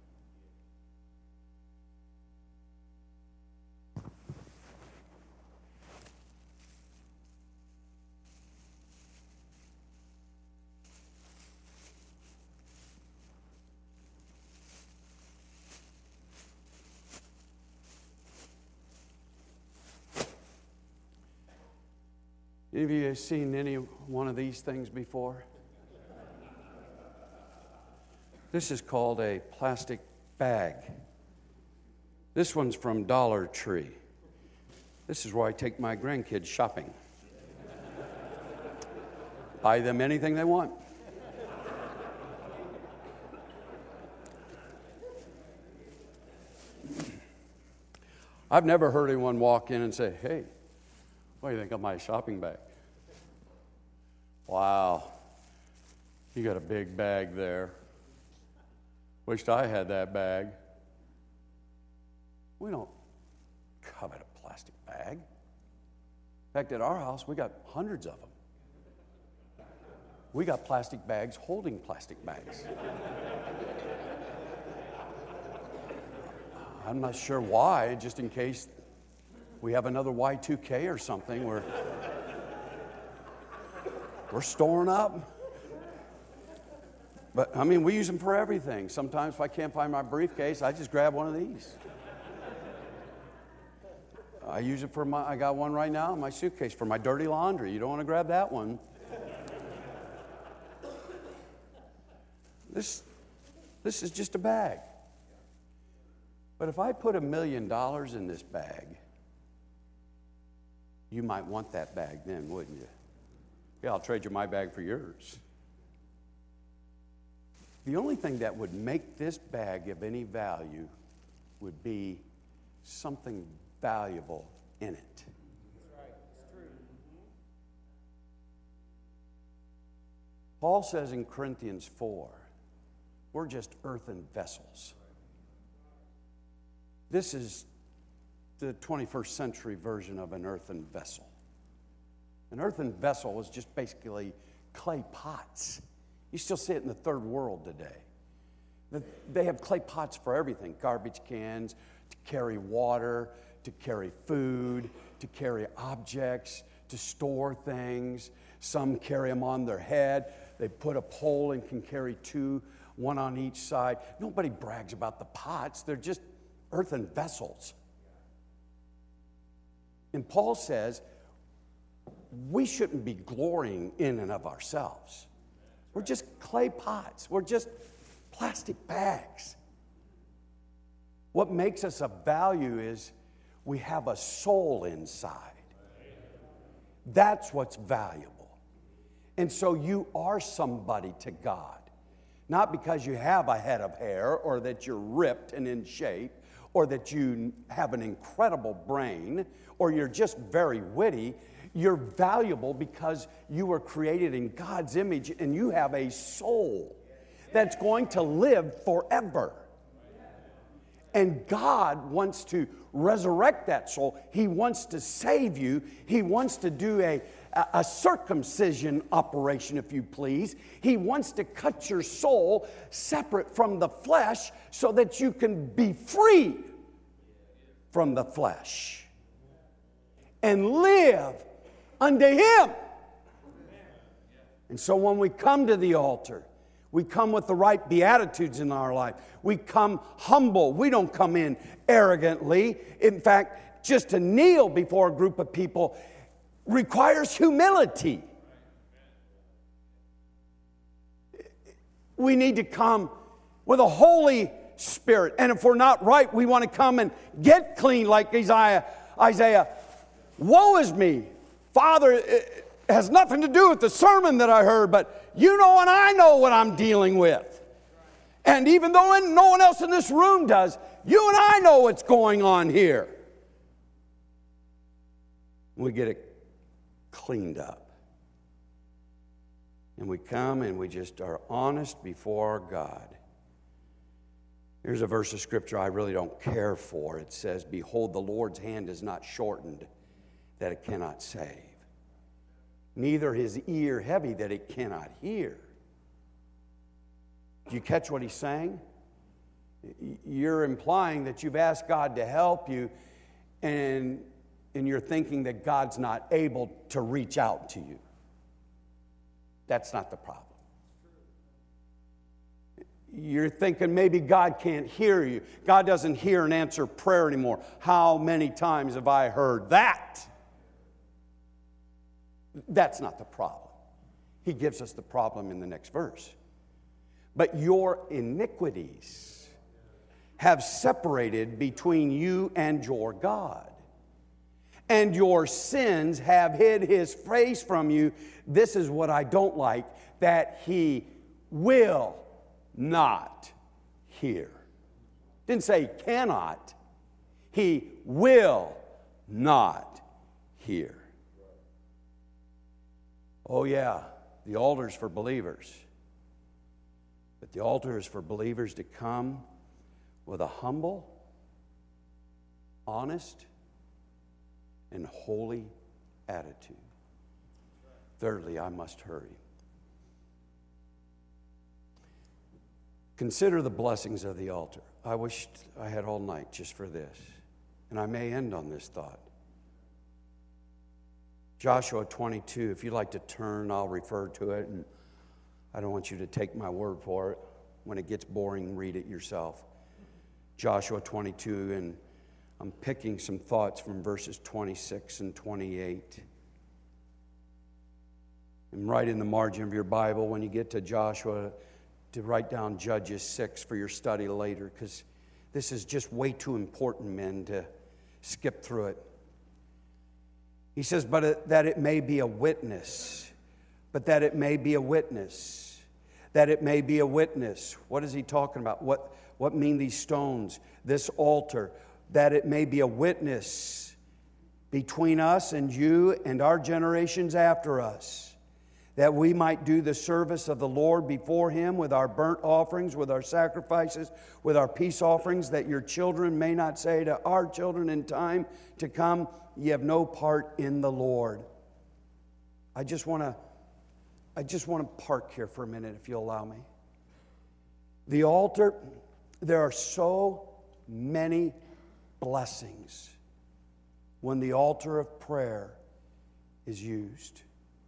[SPEAKER 2] Any of you have seen any one of these things before? This is called a plastic bag. This one's from Dollar Tree. This is where I take my grandkids shopping. Buy them anything they want. I've never heard anyone walk in and say, "Hey, what do you think of my shopping bag?" Wow, you got a big bag there. Wished I had that bag. We don't covet a plastic bag. In fact, at our house, we got hundreds of them. We got plastic bags holding plastic bags. I'm not sure why, just in case we have another Y two K or something. We're, we're storing up. But, I mean, we use them for everything. Sometimes if I can't find my briefcase, I just grab one of these. I use it for my, I got one right now in my suitcase for my dirty laundry. You don't want to grab that one. This, this is just a bag. But if I put a million dollars in this bag, you might want that bag then, wouldn't you? Yeah, I'll trade you my bag for yours. The only thing that would make this bag of any value would be something valuable in it.
[SPEAKER 3] That's right. It's true.
[SPEAKER 2] Paul says in Corinthians four, we're just earthen vessels. This is the twenty-first century version of an earthen vessel. An earthen vessel is just basically clay pots. You still see it in the third world today. They have clay pots for everything, garbage cans, to carry water, to carry food, to carry objects, to store things. Some carry them on their head. They put a pole and can carry two, one on each side. Nobody brags about the pots. They're just earthen vessels. And Paul says, we shouldn't be glorying in and of ourselves. We're just clay pots. We're just plastic bags. What makes us of value is we have a soul inside. That's what's valuable. And so you are somebody to God. Not because you have a head of hair or that you're ripped and in shape or that you have an incredible brain or you're just very witty. You're valuable because you were created in God's image and you have a soul that's going to live forever. And God wants to resurrect that soul. He wants to save you. He wants to do a, a circumcision operation, if you please. He wants to cut your soul separate from the flesh so that you can be free from the flesh and live unto Him. And so when we come to the altar, we come with the right beatitudes in our life. We come humble. We don't come in arrogantly. In fact, just to kneel before a group of people requires humility. We need to come with a Holy Spirit. And if we're not right, we want to come and get clean like Isaiah. Isaiah, woe is me. Father, it has nothing to do with the sermon that I heard, but you know and I know what I'm dealing with. And even though no one else in this room does, you and I know what's going on here. We get it cleaned up. And we come and we just are honest before God. Here's a verse of Scripture I really don't care for. It says, "Behold, the Lord's hand is not shortened, that it cannot save, neither his ear heavy, that it cannot hear." Do you catch what he's saying? You're implying that you've asked God to help you, and, and you're thinking that God's not able to reach out to you. That's not the problem. You're thinking maybe God can't hear you. God doesn't hear and answer prayer anymore. How many times have I heard that? That's not the problem. He gives us the problem in the next verse. But your iniquities have separated between you and your God, and your sins have hid his face from you. This is what I don't like, that he will not hear. Didn't say cannot. He will not hear. Oh yeah, the altar's for believers. But the altar is for believers to come with a humble, honest, and holy attitude. Thirdly, I must hurry. Consider the blessings of the altar. I wished I had all night just for this, and I may end on this thought. Joshua twenty-two, if you'd like to turn, I'll refer to it, and I don't want you to take my word for it. When it gets boring, read it yourself. Joshua twenty-two, and I'm picking some thoughts from verses twenty-six and twenty-eight. And write in the margin of your Bible when you get to Joshua to write down Judges six for your study later, because this is just way too important, men, to skip through it. He says, but it, that it may be a witness, but that it may be a witness, that it may be a witness. What is he talking about? What, what mean these stones, this altar? That it may be a witness between us and you and our generations after us, that we might do the service of the Lord before him with our burnt offerings, with our sacrifices, with our peace offerings, that your children may not say to our children in time to come, ye have no part in the Lord. I just want to I just want to park here for a minute, if you'll allow me. The altar, there are so many blessings when the altar of prayer is used.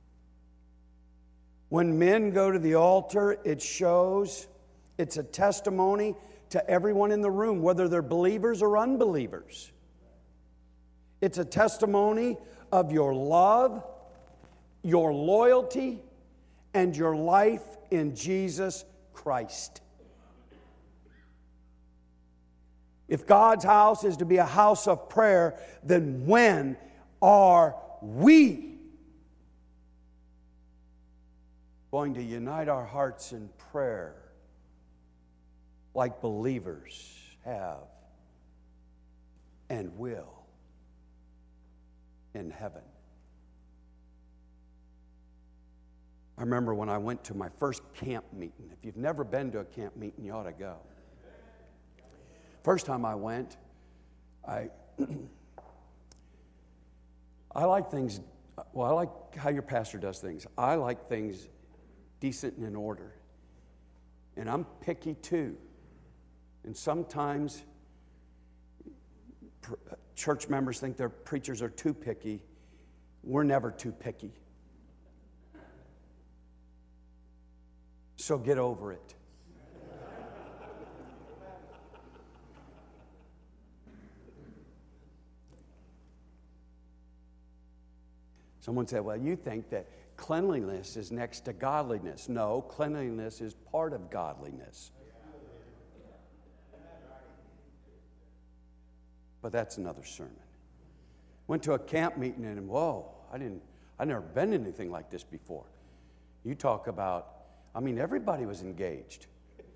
[SPEAKER 2] When men go to the altar, it shows, it's a testimony to everyone in the room, whether they're believers or unbelievers. It's a testimony of your love, your loyalty, and your life in Jesus Christ. If God's house is to be a house of prayer, then when are we going to unite our hearts in prayer like believers have and will in heaven? I remember when I went to my first camp meeting. If you've never been to a camp meeting, you ought to go. First time I went, I I like things, well, I like how your pastor does things. I like things decent and in order. And I'm picky too. And sometimes church members think their preachers are too picky. We're never too picky. So get over it. Someone said, well, you think that cleanliness is next to godliness. No, cleanliness is part of godliness. But that's another sermon. Went to a camp meeting and whoa, I didn't, I'd never been to anything like this before. You talk about, I mean, everybody was engaged.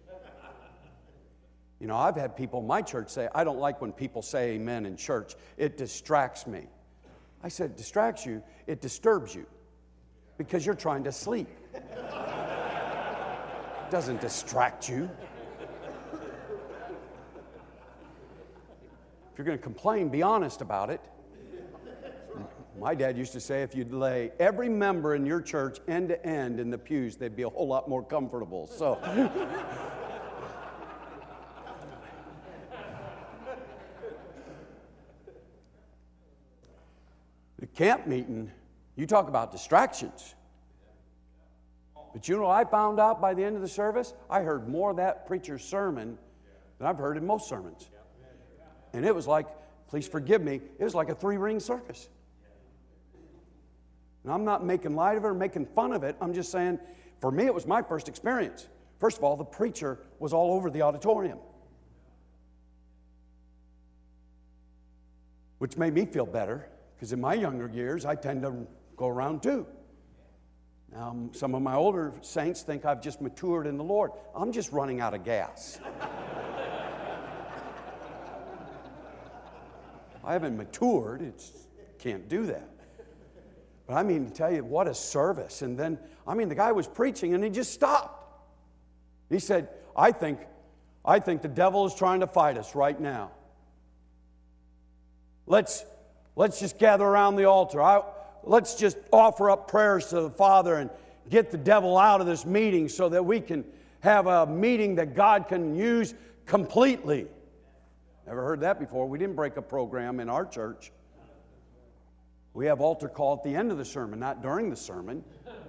[SPEAKER 2] You know, I've had people in my church say, I don't like when people say amen in church. It distracts me. I said, it distracts you, it disturbs you because you're trying to sleep. doesn't distract you. If you're going to complain, be honest about it. My dad used to say if you'd lay every member in your church end to end in the pews, they'd be a whole lot more comfortable. So, the camp meeting, you talk about distractions. But you know what I found out by the end of the service? I heard more of that preacher's sermon than I've heard in most sermons. And it was like, please forgive me, it was like a three-ring circus. And I'm not making light of it or making fun of it. I'm just saying, for me, it was my first experience. First of all, the preacher was all over the auditorium, which made me feel better, because in my younger years, I tend to go around too. Now, some of my older saints think I've just matured in the Lord. I'm just running out of gas. I haven't matured. It's can't do that. But I mean to tell you, what a service. And then, I mean, the guy was preaching and he just stopped. He said, I think, I think the devil is trying to fight us right now. Let's, let's just gather around the altar. I, let's just offer up prayers to the Father and get the devil out of this meeting so that we can have a meeting that God can use completely. Never heard that before. We didn't break a program in our church. We have altar call at the end of the sermon, not during the sermon.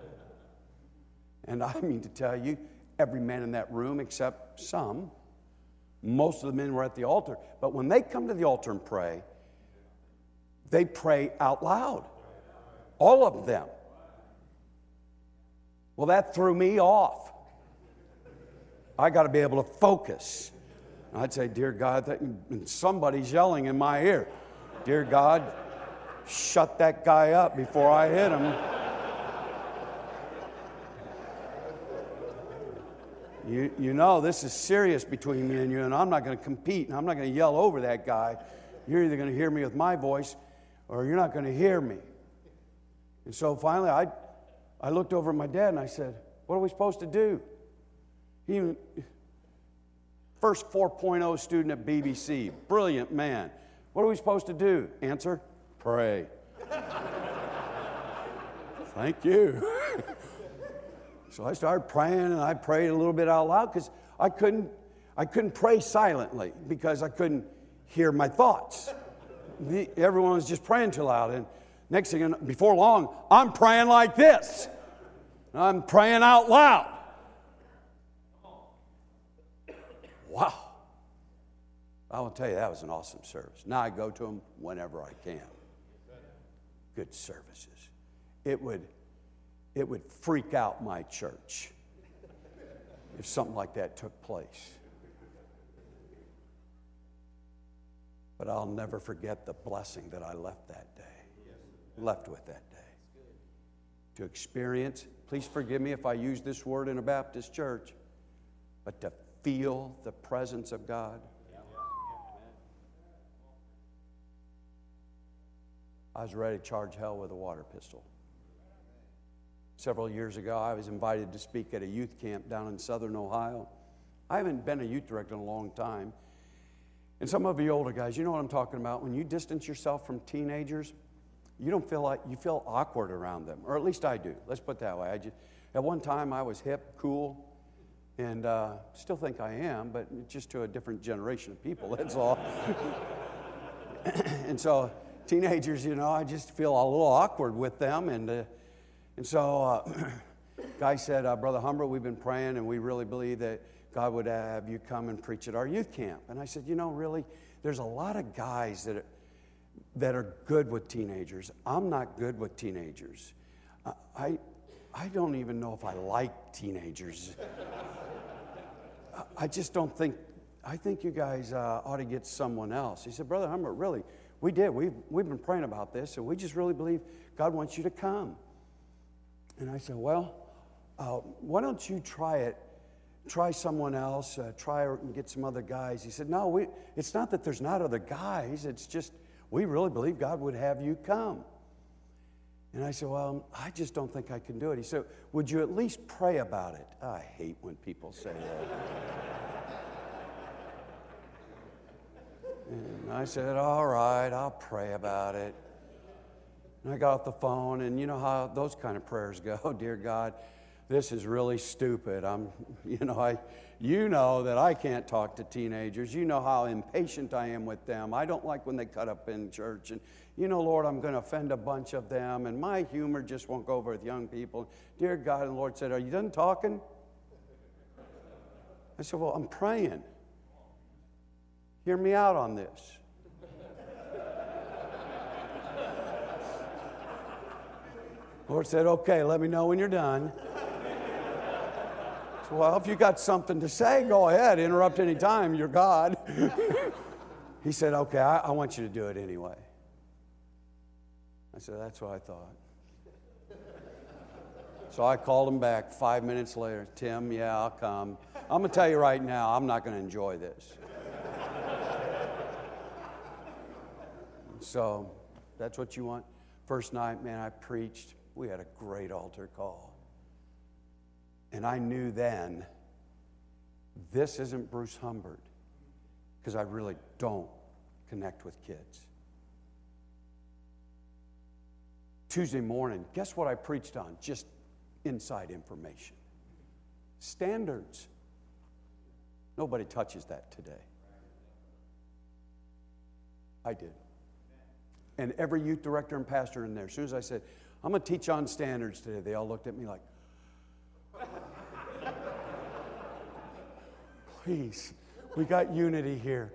[SPEAKER 2] And I mean to tell you, every man in that room, except some, most of the men were at the altar. But when they come to the altar and pray, they pray out loud. All of them. Well, that threw me off. I got to be able to focus. I'd say, dear God, that, and somebody's yelling in my ear. Dear God, shut that guy up before I hit him. You, you know, this is serious between me and you, and I'm not going to compete, and I'm not going to yell over that guy. You're either going to hear me with my voice, or you're not going to hear me. And so finally, I, I looked over at my dad, and I said, what are we supposed to do? He, first four point oh student at B B C, brilliant man. What are we supposed to do? Answer, pray. Thank you. So I started praying, and I prayed a little bit out loud because I couldn't, I couldn't pray silently because I couldn't hear my thoughts. The, everyone was just praying too loud, and next thing you know, before long, I'm praying like this. I'm praying out loud. Wow. I will tell you, that was an awesome service. Now I go to them whenever I can. Good services. It would, it would freak out my church if something like that took place. But I'll never forget the blessing that I left that day, left with that day. To experience, please forgive me if I use this word in a Baptist church, but to feel the presence of God. I was ready to charge hell with a water pistol. Several years ago, I was invited to speak at a youth camp down in southern Ohio. I haven't been a youth director in a long time. And some of you older guys, you know what I'm talking about. When you distance yourself from teenagers, you don't feel like, you feel awkward around them. Or at least I do. Let's put it that way. I just, at one time, I was hip, cool, and uh, still think I am, but just to a different generation of people, that's all. And so teenagers, you know, I just feel a little awkward with them. And, uh, and so uh, guy said, uh, Brother Humber, we've been praying, and we really believe that God would have you come and preach at our youth camp. And I said, you know, really, there's a lot of guys that are, that are good with teenagers. I'm not good with teenagers. Uh, I, I don't even know if I like teenagers. I just don't think, I think you guys uh, ought to get someone else. He said, Brother Humber, really, we did. We've, we've been praying about this, and we just really believe God wants you to come. And I said, well, uh, why don't you try it? Try someone else, uh, try and get some other guys. He said, no, we, it's not that there's not other guys. It's just we really believe God would have you come. And I said, well, I just don't think I can do it. He said, would you at least pray about it? I hate when people say that. And I said, all right, I'll pray about it. And I got off the phone, and you know how those kind of prayers go. Dear God, this is really stupid. I'm, you know, I, you know that I can't talk to teenagers. You know how impatient I am with them. I don't like when they cut up in church. And you know, Lord, I'm going to offend a bunch of them, and my humor just won't go over with young people. Dear God, and the Lord said, are you done talking? I said, well, I'm praying. Hear me out on this. Lord said, okay, let me know when you're done. So, well, if you got something to say, go ahead, interrupt any time, you're God. He said, okay, I, I want you to do it anyway. I said, that's what I thought. So I called him back five minutes later. Tim, yeah, I'll come. I'm going to tell you right now, I'm not going to enjoy this. So that's what you want. First night, man, I preached. We had a great altar call. And I knew then, this isn't Bruce Humbert, because I really don't connect with kids. Tuesday morning, guess what I preached on? Just inside information. Standards. Nobody touches that today. I did. And every youth director and pastor in there, as soon as I said, I'm going to teach on standards today, they all looked at me like, please, we got unity here.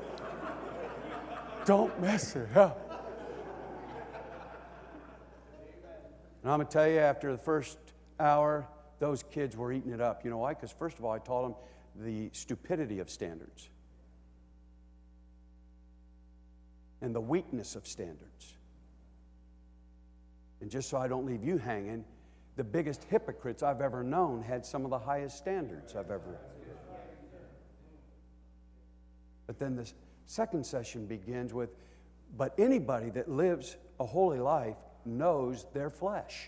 [SPEAKER 2] Don't mess it up. And I'm going to tell you, after the first hour, those kids were eating it up. You know why? Because first of all, I taught them the stupidity of standards and the weakness of standards. And just so I don't leave you hanging, the biggest hypocrites I've ever known had some of the highest standards I've ever. But then the second session begins with, but anybody that lives a holy life knows their flesh.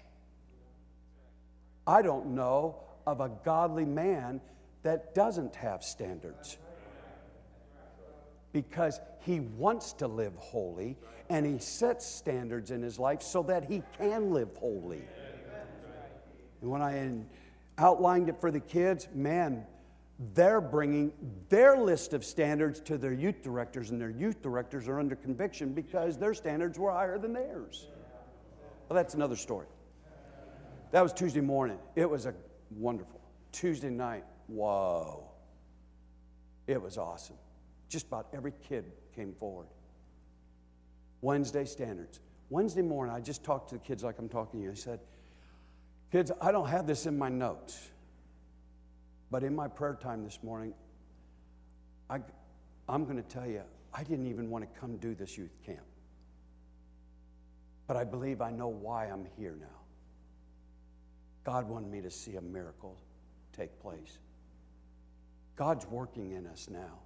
[SPEAKER 2] I don't know of a godly man that doesn't have standards, because he wants to live holy and he sets standards in his life so that he can live holy. And when I outlined it for the kids, man, they're bringing their list of standards to their youth directors, and their youth directors are under conviction because their standards were higher than theirs. Well, that's another story. That was Tuesday morning. It was a wonderful. Tuesday night, whoa. It was awesome. Just about every kid came forward. Wednesday, standards. Wednesday morning, I just talked to the kids like I'm talking to you. I said, kids, I don't have this in my notes, but in my prayer time this morning, I, I'm going to tell you, I didn't even want to come do this youth camp. But I believe I know why I'm here now. God wanted me to see a miracle take place. God's working in us now.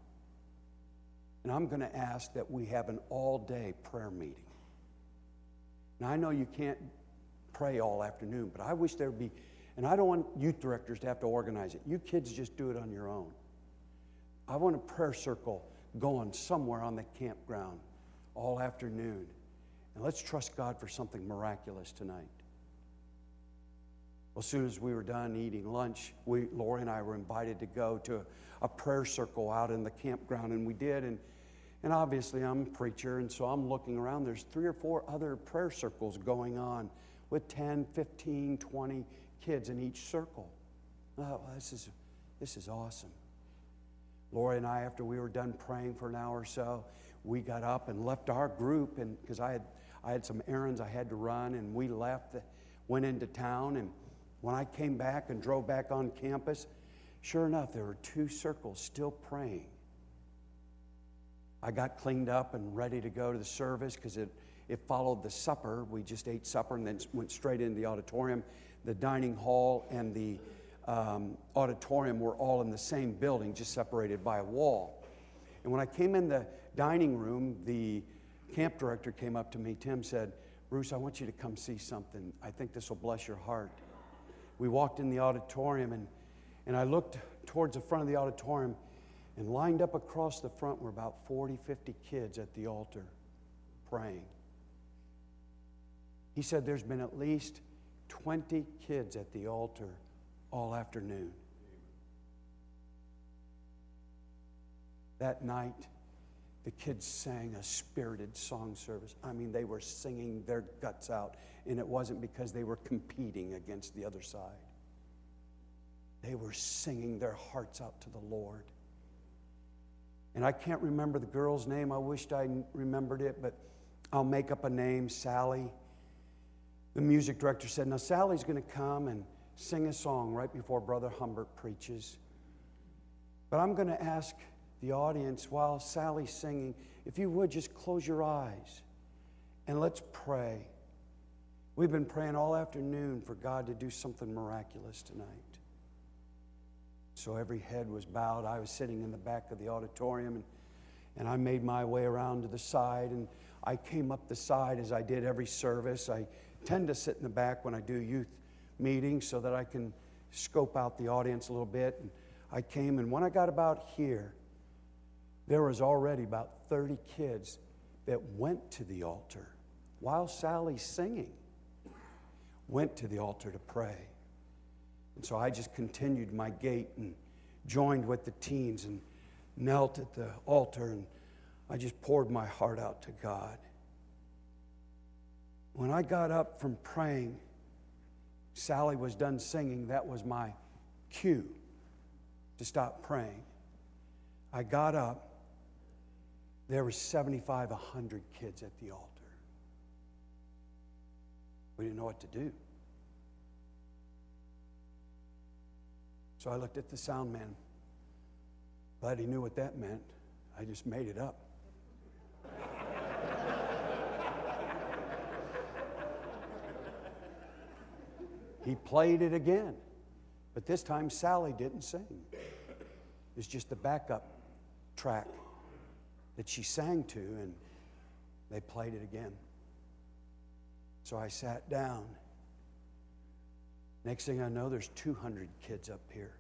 [SPEAKER 2] And I'm going to ask that we have an all-day prayer meeting. Now, I know you can't pray all afternoon, but I wish there would be, and I don't want youth directors to have to organize it. You kids just do it on your own. I want a prayer circle going somewhere on the campground all afternoon. And let's trust God for something miraculous tonight. Well, as soon as we were done eating lunch, we, Lori and I were invited to go to a prayer circle out in the campground, and we did. And, and obviously, I'm a preacher, and so I'm looking around. There's three or four other prayer circles going on with ten, fifteen, twenty kids in each circle. I thought, well, this is, this is awesome. Lori and I, after we were done praying for an hour or so, we got up and left our group, and because I had I had some errands I had to run, and we left, went into town, and when I came back and drove back on campus, sure enough, there were two circles still praying. I got cleaned up and ready to go to the service because it, it followed the supper. We just ate supper and then went straight into the auditorium. The dining hall and the um, auditorium were all in the same building, just separated by a wall. And when I came in the dining room, the camp director came up to me. Tim said, Bruce, I want you to come see something. I think this will bless your heart. We walked in the auditorium, and, and I looked towards the front of the auditorium, and lined up across the front were about forty, fifty kids at the altar praying. He said there's been at least twenty kids at the altar all afternoon. That night, the kids sang a spirited song service. I mean, they were singing their guts out, and it wasn't because they were competing against the other side. They were singing their hearts out to the Lord. And I can't remember the girl's name. I wished I remembered it, but I'll make up a name, Sally. The music director said, now Sally's going to come and sing a song right before Brother Humbert preaches. But I'm going to ask the audience while Sally's singing, if you would just close your eyes and let's pray. We've been praying all afternoon for God to do something miraculous tonight. So every head was bowed. I was sitting in the back of the auditorium, and, and I made my way around to the side, and I came up the side as I did every service. I tend to sit in the back when I do youth meetings so that I can scope out the audience a little bit. And I came, and when I got about here, there was already about thirty kids that went to the altar while Sally's singing, went to the altar to pray. And so I just continued my gait and joined with the teens and knelt at the altar, and I just poured my heart out to God. When I got up from praying, Sally was done singing. That was my cue to stop praying. I got up. There were seventy-five, one hundred kids at the altar. We didn't know what to do. So I looked at the sound man. Glad he knew what that meant. I just made it up. He played it again, but this time Sally didn't sing. It's just a backup track that she sang to, and they played it again. So I sat down. Next thing I know, there's two hundred kids up here.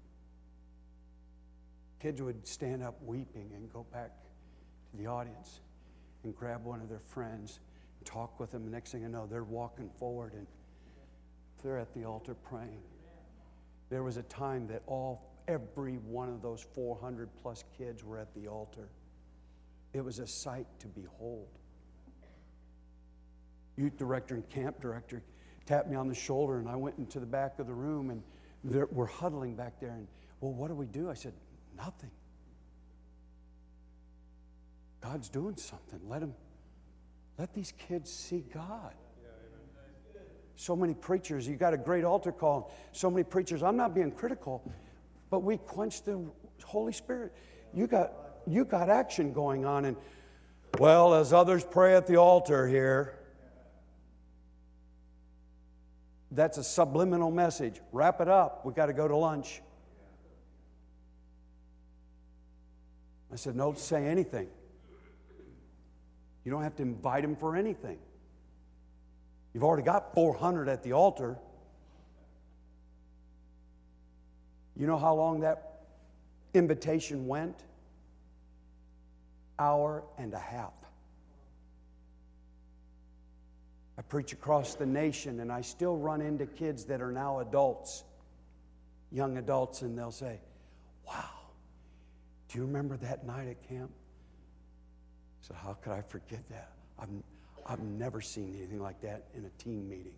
[SPEAKER 2] Kids would stand up weeping and go back to the audience and grab one of their friends and talk with them. The next thing I know, they're walking forward and they're at the altar praying. There was a time that all, every one of those four hundred plus kids were at the altar. It was a sight to behold. Youth director and camp director tapped me on the shoulder, and I went into the back of the room, and we're huddling back there. And, well, what do we do? I said, nothing. God's doing something. Let him, let these kids see God. So many preachers, you got a great altar call. So many preachers, I'm not being critical, but we quench the Holy Spirit. You got, you got action going on, and, well, as others pray at the altar here, that's a subliminal message. Wrap it up. We got to go to lunch. I said, no, say anything. You don't have to invite him for anything. You've already got four hundred at the altar. You know how long that invitation went? Hour and a half. I preach across the nation, and I still run into kids that are now adults, young adults, and they'll say, wow, do you remember that night at camp? So how could I forget that? I've, I've never seen anything like that in a teen meeting.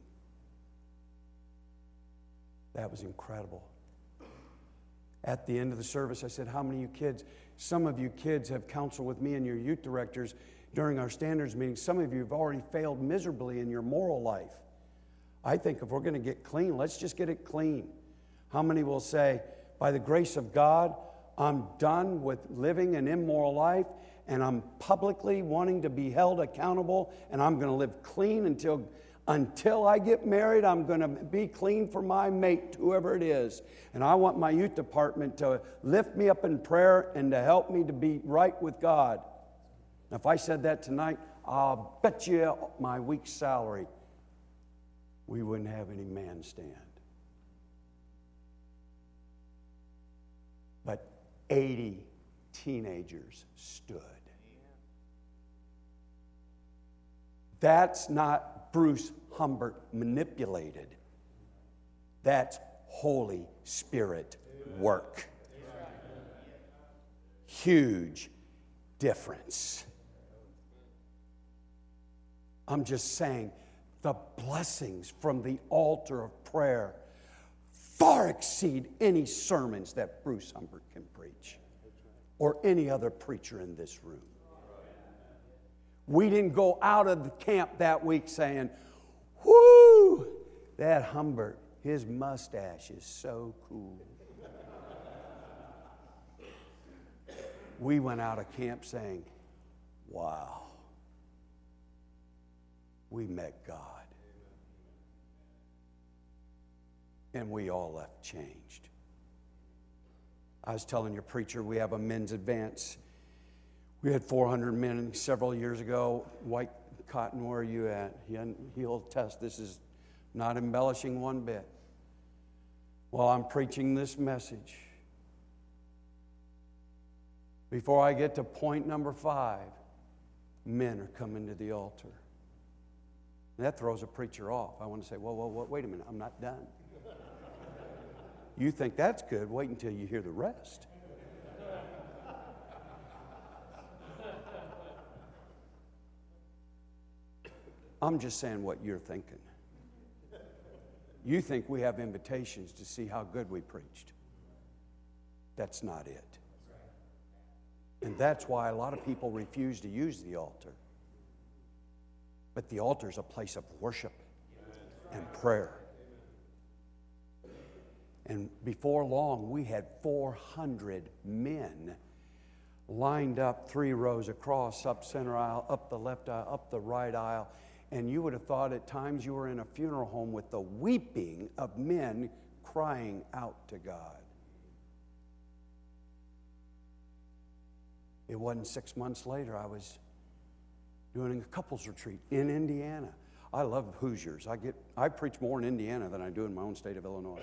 [SPEAKER 2] That was incredible. At the end of the service, I said, how many of you kids, some of you kids have counseled with me and your youth directors during our standards meetings. Some of you have already failed miserably in your moral life. I think if we're going to get clean, let's just get it clean. How many will say, by the grace of God, I'm done with living an immoral life, and I'm publicly wanting to be held accountable, and I'm going to live clean until, until I get married. I'm going to be clean for my mate, whoever it is. And I want my youth department to lift me up in prayer and to help me to be right with God. If I said that tonight, I'll bet you my week's salary, we wouldn't have any man stand. But eighty teenagers stood. That's not Bruce Humbert manipulated. That's Holy Spirit work. Huge difference. I'm just saying the blessings from the altar of prayer far exceed any sermons that Bruce Humbert can preach or any other preacher in this room. We didn't go out of the camp that week saying, whoo, that Humbert, his mustache is so cool. We went out of camp saying, wow, we met God. And we all left changed. I was telling your preacher, we have a men's advance. We had four hundred men several years ago. White Cotton, where are you at? He, he'll attest this is not embellishing one bit. While I'm preaching this message, before I get to point number five, men are coming to the altar. And that throws a preacher off. I want to say, whoa, whoa, whoa, wait a minute, I'm not done. You think that's good, wait until you hear the rest. I'm just saying what you're thinking. You think we have invitations to see how good we preached. That's not it. And that's why a lot of people refuse to use the altar. But the altar is a place of worship and prayer. And before long, we had four hundred men lined up three rows across, up center aisle, up the left aisle, up the right aisle. And you would have thought at times you were in a funeral home with the weeping of men crying out to God. It wasn't six months later, I was doing a couples retreat in Indiana. I love Hoosiers. I get I preach more in Indiana than I do in my own state of Illinois.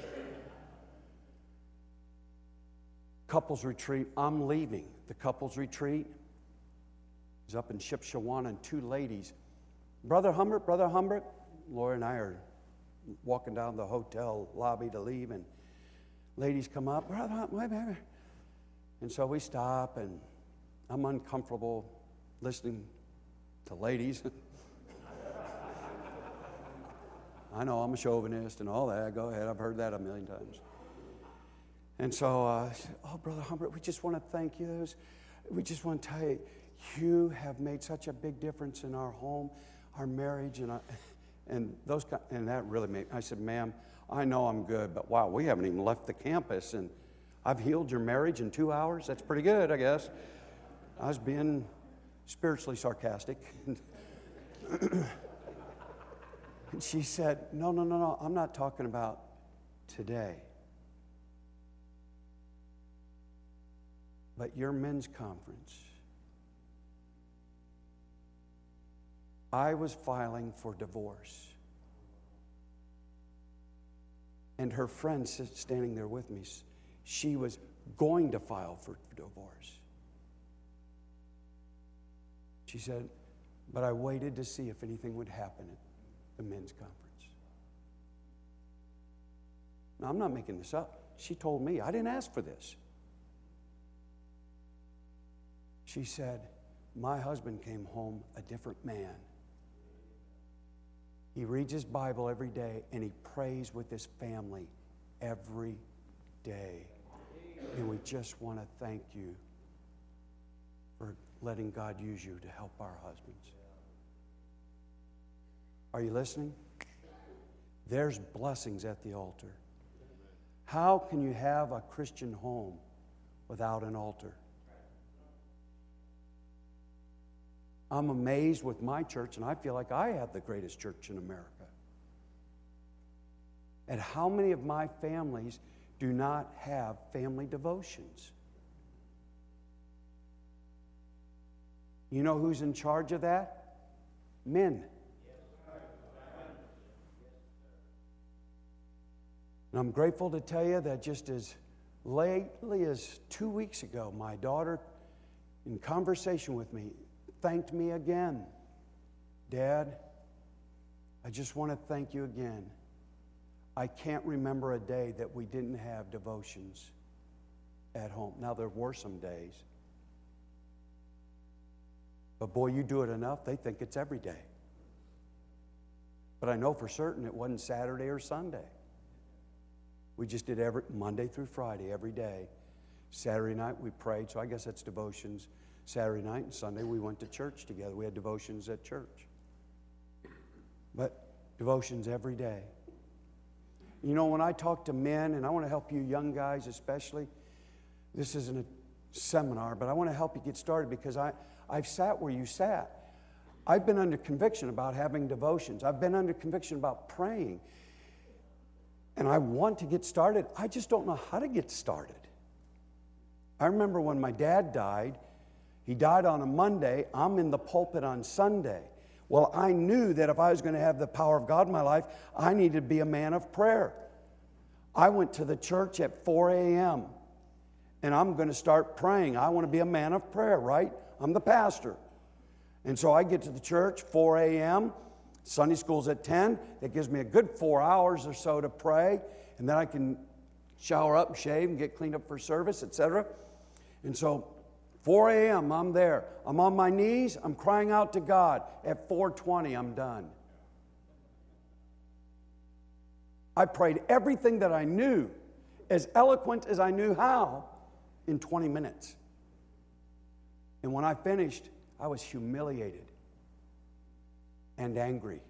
[SPEAKER 2] Couples retreat, I'm leaving. The couples retreat is up in Shipshewana, and two ladies, Brother Humbert, Brother Humbert, Laura and I are walking down the hotel lobby to leave, and ladies come up, Brother Humbert, and so we stop, and I'm uncomfortable listening to ladies. I know I'm a chauvinist and all that. Go ahead, I've heard that a million times. And so uh, I said, oh, Brother Humbert, we just want to thank you. We just want to tell you, you have made such a big difference in our home, our marriage, and our, and those. And that really made. I said, ma'am, I know I'm good, but wow, we haven't even left the campus, and I've healed your marriage in two hours. That's pretty good, I guess. I was being spiritually sarcastic. And she said, no, no, no, no, I'm not talking about today. But your men's conference, I was filing for divorce. And her friend standing there with me, she was going to file for divorce. She said, but I waited to see if anything would happen at the men's conference. Now, I'm not making this up. She told me, I didn't ask for this. She said, my husband came home a different man. He reads his Bible every day, and he prays with his family every day. And we just want to thank you for letting God use you to help our husbands. Are you listening? There's blessings at the altar. How can you have a Christian home without an altar? I'm amazed with my church, and I feel like I have the greatest church in America, at how many of my families do not have family devotions. You know who's in charge of that? Men. And I'm grateful to tell you that just as lately as two weeks ago, my daughter, in conversation with me, thanked me again. Dad, I just want to thank you again. I can't remember a day that we didn't have devotions at home. Now, there were some days. But boy, you do it enough, they think it's every day. But I know for certain it wasn't Saturday or Sunday. We just did every Monday through Friday, every day. Saturday night we prayed, so I guess that's devotions. Saturday night and Sunday we went to church together. We had devotions at church. But devotions every day. You know, when I talk to men, and I want to help you young guys especially, this isn't a seminar, but I want to help you get started because I, I've sat where you sat. I've been under conviction about having devotions. I've been under conviction about praying. And I want to get started. I just don't know how to get started. I remember when my dad died, he died on a Monday. I'm in the pulpit on Sunday. Well, I knew that if I was going to have the power of God in my life, I needed to be a man of prayer. I went to the church at four a.m. and I'm going to start praying. I want to be a man of prayer, right? I'm the pastor. And so I get to the church, four a.m., Sunday school's at ten. That gives me a good four hours or so to pray. And then I can shower up and shave and get cleaned up for service, et cetera. And so four a.m., I'm there. I'm on my knees. I'm crying out to God. At four twenty, I'm done. I prayed everything that I knew, as eloquent as I knew how, in twenty minutes. And when I finished, I was humiliated and angry.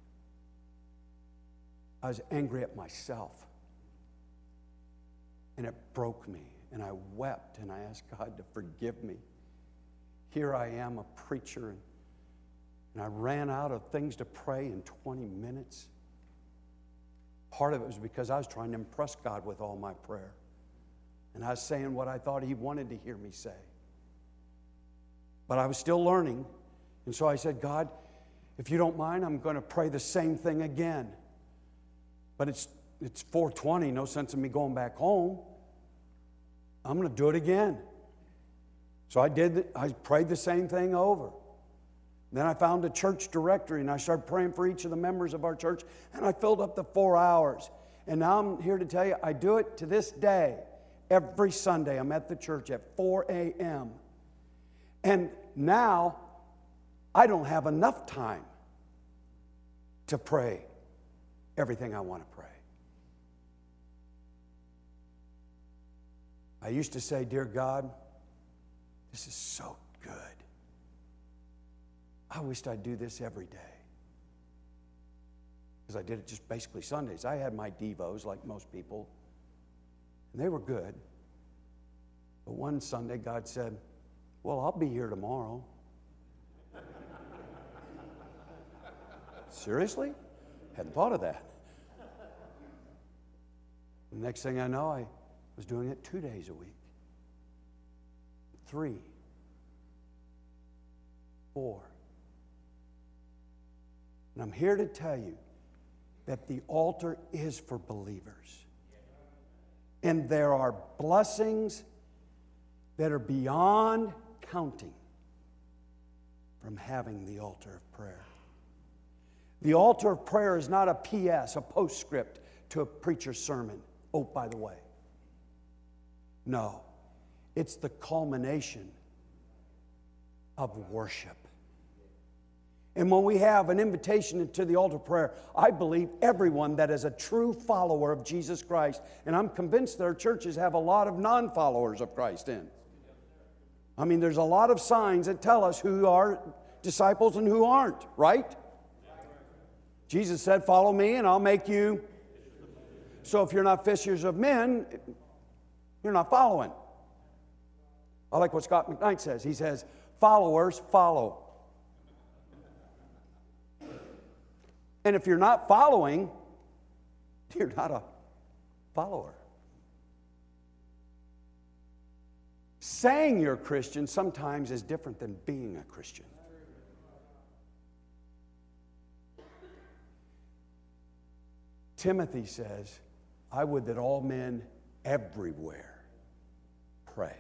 [SPEAKER 2] I was angry at myself. And it broke me. And I wept and I asked God to forgive me. Here I am, a preacher, and, and I ran out of things to pray in twenty minutes. Part of it was because I was trying to impress God with all my prayer. And I was saying what I thought He wanted to hear me say. But I was still learning. And so I said, God, if you don't mind, I'm going to pray the same thing again. But it's it's four twenty, no sense in me going back home. I'm going to do it again. So I did. The, I prayed the same thing over. Then I found a church directory and I started praying for each of the members of our church, and I filled up the four hours. And now I'm here to tell you, I do it to this day. Every Sunday I'm at the church at four a.m. And now I don't have enough time to pray everything I want to pray. I used to say, dear God, this is so good. I wished I'd do this every day. Because I did it just basically Sundays. I had my devos like most people, and they were good. But one Sunday, God said, well, I'll be here tomorrow. Seriously? Hadn't thought of that. The next thing I know, I was doing it two days a week. Three. Four. And I'm here to tell you that the altar is for believers. And there are blessings that are beyond counting from having the altar of prayer. The altar of prayer is not a P S, a postscript to a preacher's sermon. Oh, by the way. No, it's the culmination of worship. And when we have an invitation to the altar of prayer, I believe everyone that is a true follower of Jesus Christ, and I'm convinced that our churches have a lot of non-followers of Christ in. I mean, there's a lot of signs that tell us who are disciples and who aren't, right? Jesus said, follow me and I'll make you. So if you're not fishers of men, you're not following. I like what Scott McKnight says. He says, followers follow. And if you're not following, you're not a follower. Saying you're a Christian sometimes is different than being a Christian. Timothy says, I would that all men everywhere pray.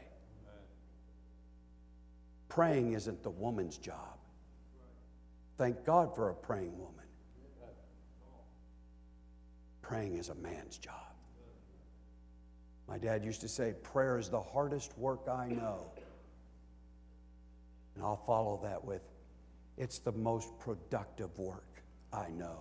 [SPEAKER 2] Praying isn't the woman's job. Thank God for a praying woman. Praying is a man's job. My dad used to say, prayer is the hardest work I know. And I'll follow that with, it's the most productive work I know.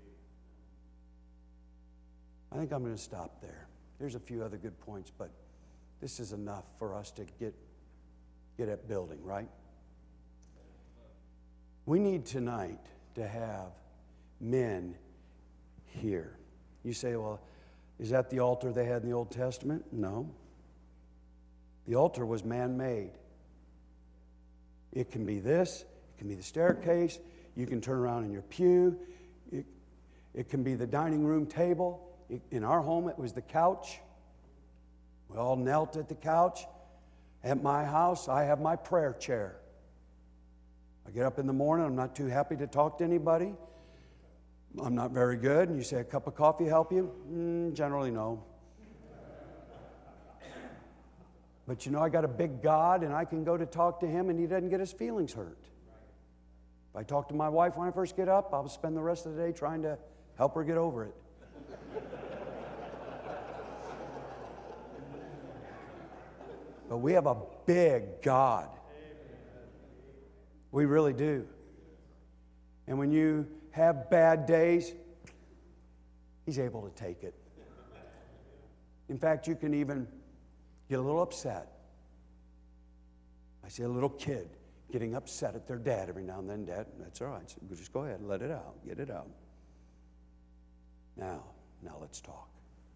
[SPEAKER 2] I think I'm going to stop there. There's a few other good points, but this is enough for us to get, get at building, right? We need tonight to have men here. You say, well, is that the altar they had in the Old Testament? No. The altar was man-made. It can be this, it can be the staircase, you can turn around in your pew, it, it can be the dining room table. It, in our home, it was the couch. We all knelt at the couch. At my house, I have my prayer chair. I get up in the morning, I'm not too happy to talk to anybody. I'm not very good, and you say, a cup of coffee help you? Mm, generally, no. But you know, I got a big God, and I can go to talk to Him, and He doesn't get His feelings hurt. If I talk to my wife when I first get up, I'll spend the rest of the day trying to help her get over it. But we have a big God. We really do. And when you have bad days, He's able to take it. In fact, you can even get a little upset. I see a little kid getting upset at their dad every now and then. Dad, that's all right. So just go ahead, let it out, get it out. Now, now let's talk.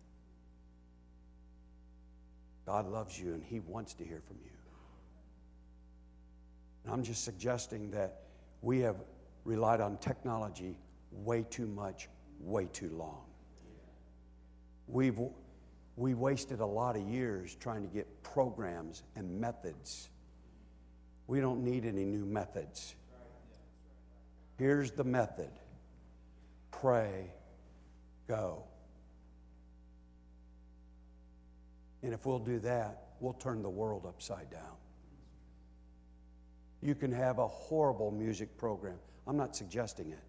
[SPEAKER 2] God loves you and He wants to hear from you. And I'm just suggesting that we have relied on technology way too much, way too long. We've, we wasted a lot of years trying to get programs and methods. We don't need any new methods. Here's the method. Pray, go. And if we'll do that, we'll turn the world upside down. You can have a horrible music program. I'm not suggesting it.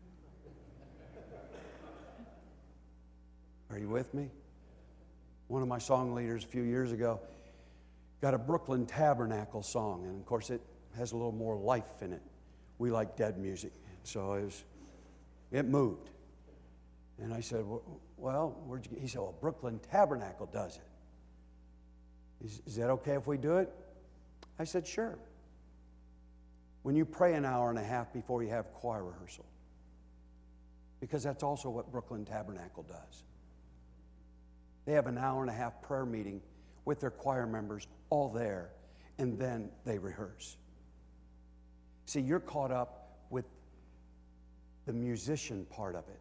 [SPEAKER 2] Are you with me? One of my song leaders a few years ago got a Brooklyn Tabernacle song, and of course it has a little more life in it. We like dead music, so it was, it moved. And I said, well, where'd you get? He said, well, Brooklyn Tabernacle does it. Is, is that okay if we do it? I said, sure. When you pray an hour and a half before you have choir rehearsal, because that's also what Brooklyn Tabernacle does. They have an hour and a half prayer meeting with their choir members all there, and then they rehearse. See, you're caught up with the musician part of it.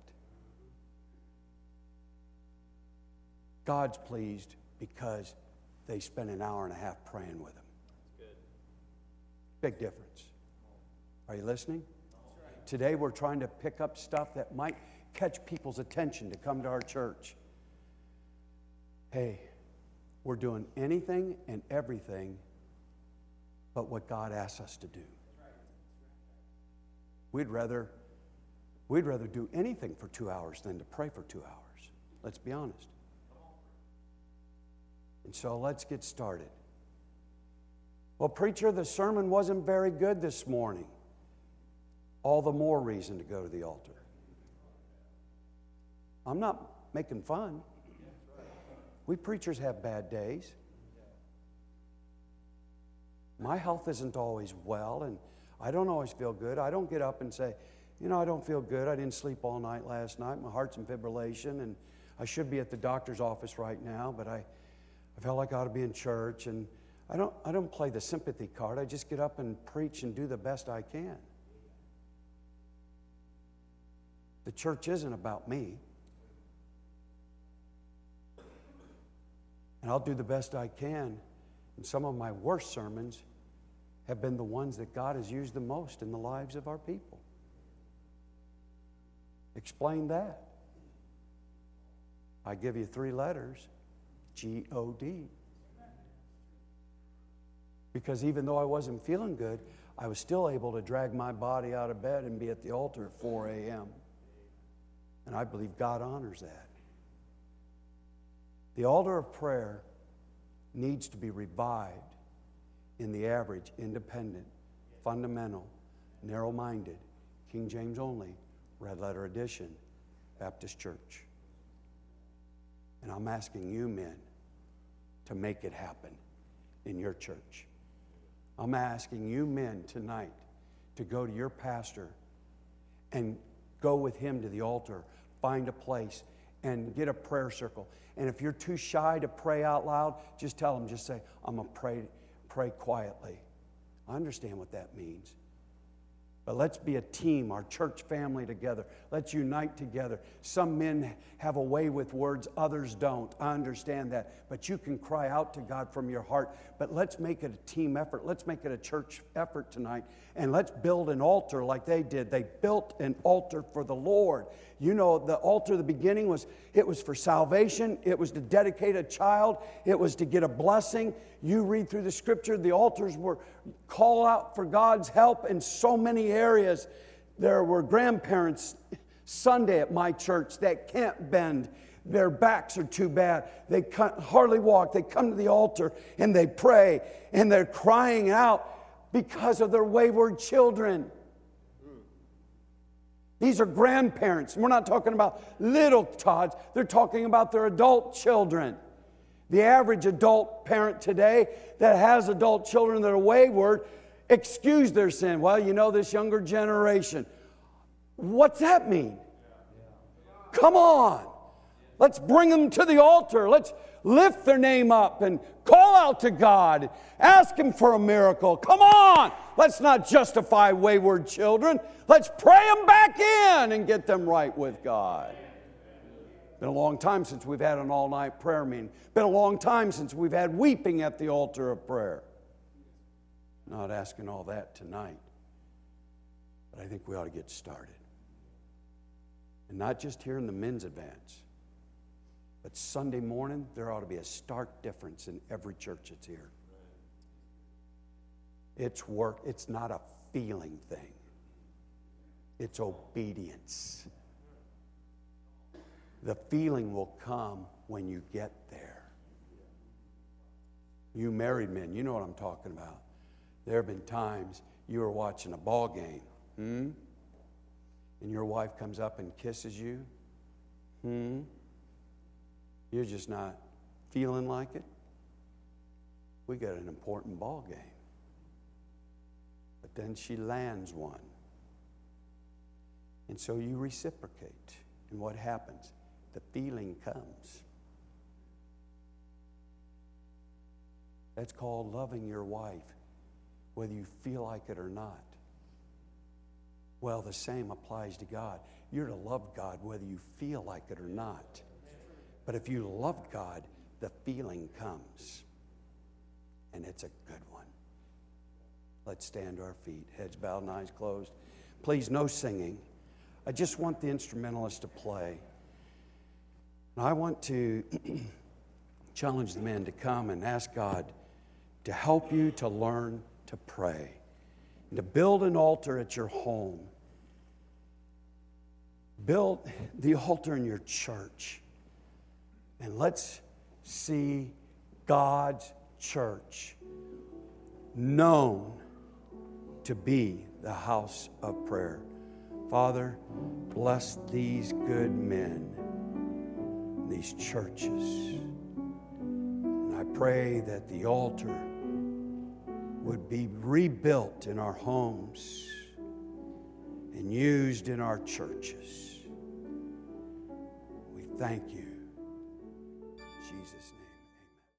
[SPEAKER 2] God's pleased because they spend an hour and a half praying with Him. That's good. Big difference. Are you listening? Right. Today we're trying to pick up stuff that might catch people's attention to come to our church. Hey, we're doing anything and everything but what God asks us to do. We'd rather, we'd rather do anything for two hours than to pray for two hours. Let's be honest. And so let's get started. Well, preacher, the sermon wasn't very good this morning. All the more reason to go to the altar. I'm not making fun. We preachers have bad days. My health isn't always well, and I don't always feel good. I don't get up and say, you know, I don't feel good. I didn't sleep all night last night. My heart's in fibrillation, and I should be at the doctor's office right now, but I, I felt like I ought to be in church. And I don't, I don't play the sympathy card. I just get up and preach and do the best I can. The church isn't about me. And I'll do the best I can. And some of my worst sermons have been the ones that God has used the most in the lives of our people. Explain that. I give you three letters, G O D. Because even though I wasn't feeling good, I was still able to drag my body out of bed and be at the altar at four a.m. And I believe God honors that. The altar of prayer needs to be revived in the average, independent, fundamental, narrow-minded, King James only, red letter edition, Baptist church. And I'm asking you men to make it happen in your church. I'm asking you men tonight to go to your pastor and go with him to the altar, find a place, and get a prayer circle. And if you're too shy to pray out loud, just tell them, just say, I'm going to pray, pray quietly. I understand what that means. But let's be a team, our church family together. Let's unite together. Some men have a way with words, others don't. I understand that. But you can cry out to God from your heart. But let's make it a team effort. Let's make it a church effort tonight. And let's build an altar like they did. They built an altar for the Lord. You know, the altar, the beginning was, it was for salvation. It was to dedicate a child. It was to get a blessing. You read through the scripture, the altars were call out for God's help in so many areas. There were grandparents Sunday at my church that can't bend. Their backs are too bad. They can't hardly walk. They come to the altar and they pray and they're crying out because of their wayward children. These are grandparents. We're not talking about little tots. They're talking about their adult children. The average adult parent today that has adult children that are wayward excuse their sin. Well, you know, this younger generation. What's that mean? Come on. Let's bring them to the altar. Let's lift their name up and call out to God. Ask Him for a miracle. Come on. Let's not justify wayward children. Let's pray them back in and get them right with God. Been a long time since we've had an all-night prayer meeting. Been a long time since we've had weeping at the altar of prayer. Not asking all that tonight. But I think we ought to get started. And not just here in the men's advance. But Sunday morning, there ought to be a stark difference in every church that's here. It's work. It's not a feeling thing. It's obedience. The feeling will come when you get there. You married men, you know what I'm talking about. There have been times you were watching a ball game, hmm? and your wife comes up and kisses you. Hmm? You're just not feeling like it. We got an important ball game. But then she lands one. And so you reciprocate. And what happens? The feeling comes. That's called loving your wife, whether you feel like it or not. Well, the same applies to God. You're to love God whether you feel like it or not. But if you love God, the feeling comes. And it's a good one. Let's stand to our feet, heads bowed and eyes closed. Please, no singing. I just want the instrumentalist to play. And I want to challenge the men to come and ask God to help you to learn to pray and to build an altar at your home. Build the altar in your church. And let's see God's church known to be the house of prayer. Father, bless these good men, these churches. And I pray that the altar would be rebuilt in our homes and used in our churches. We thank you. In Jesus' name.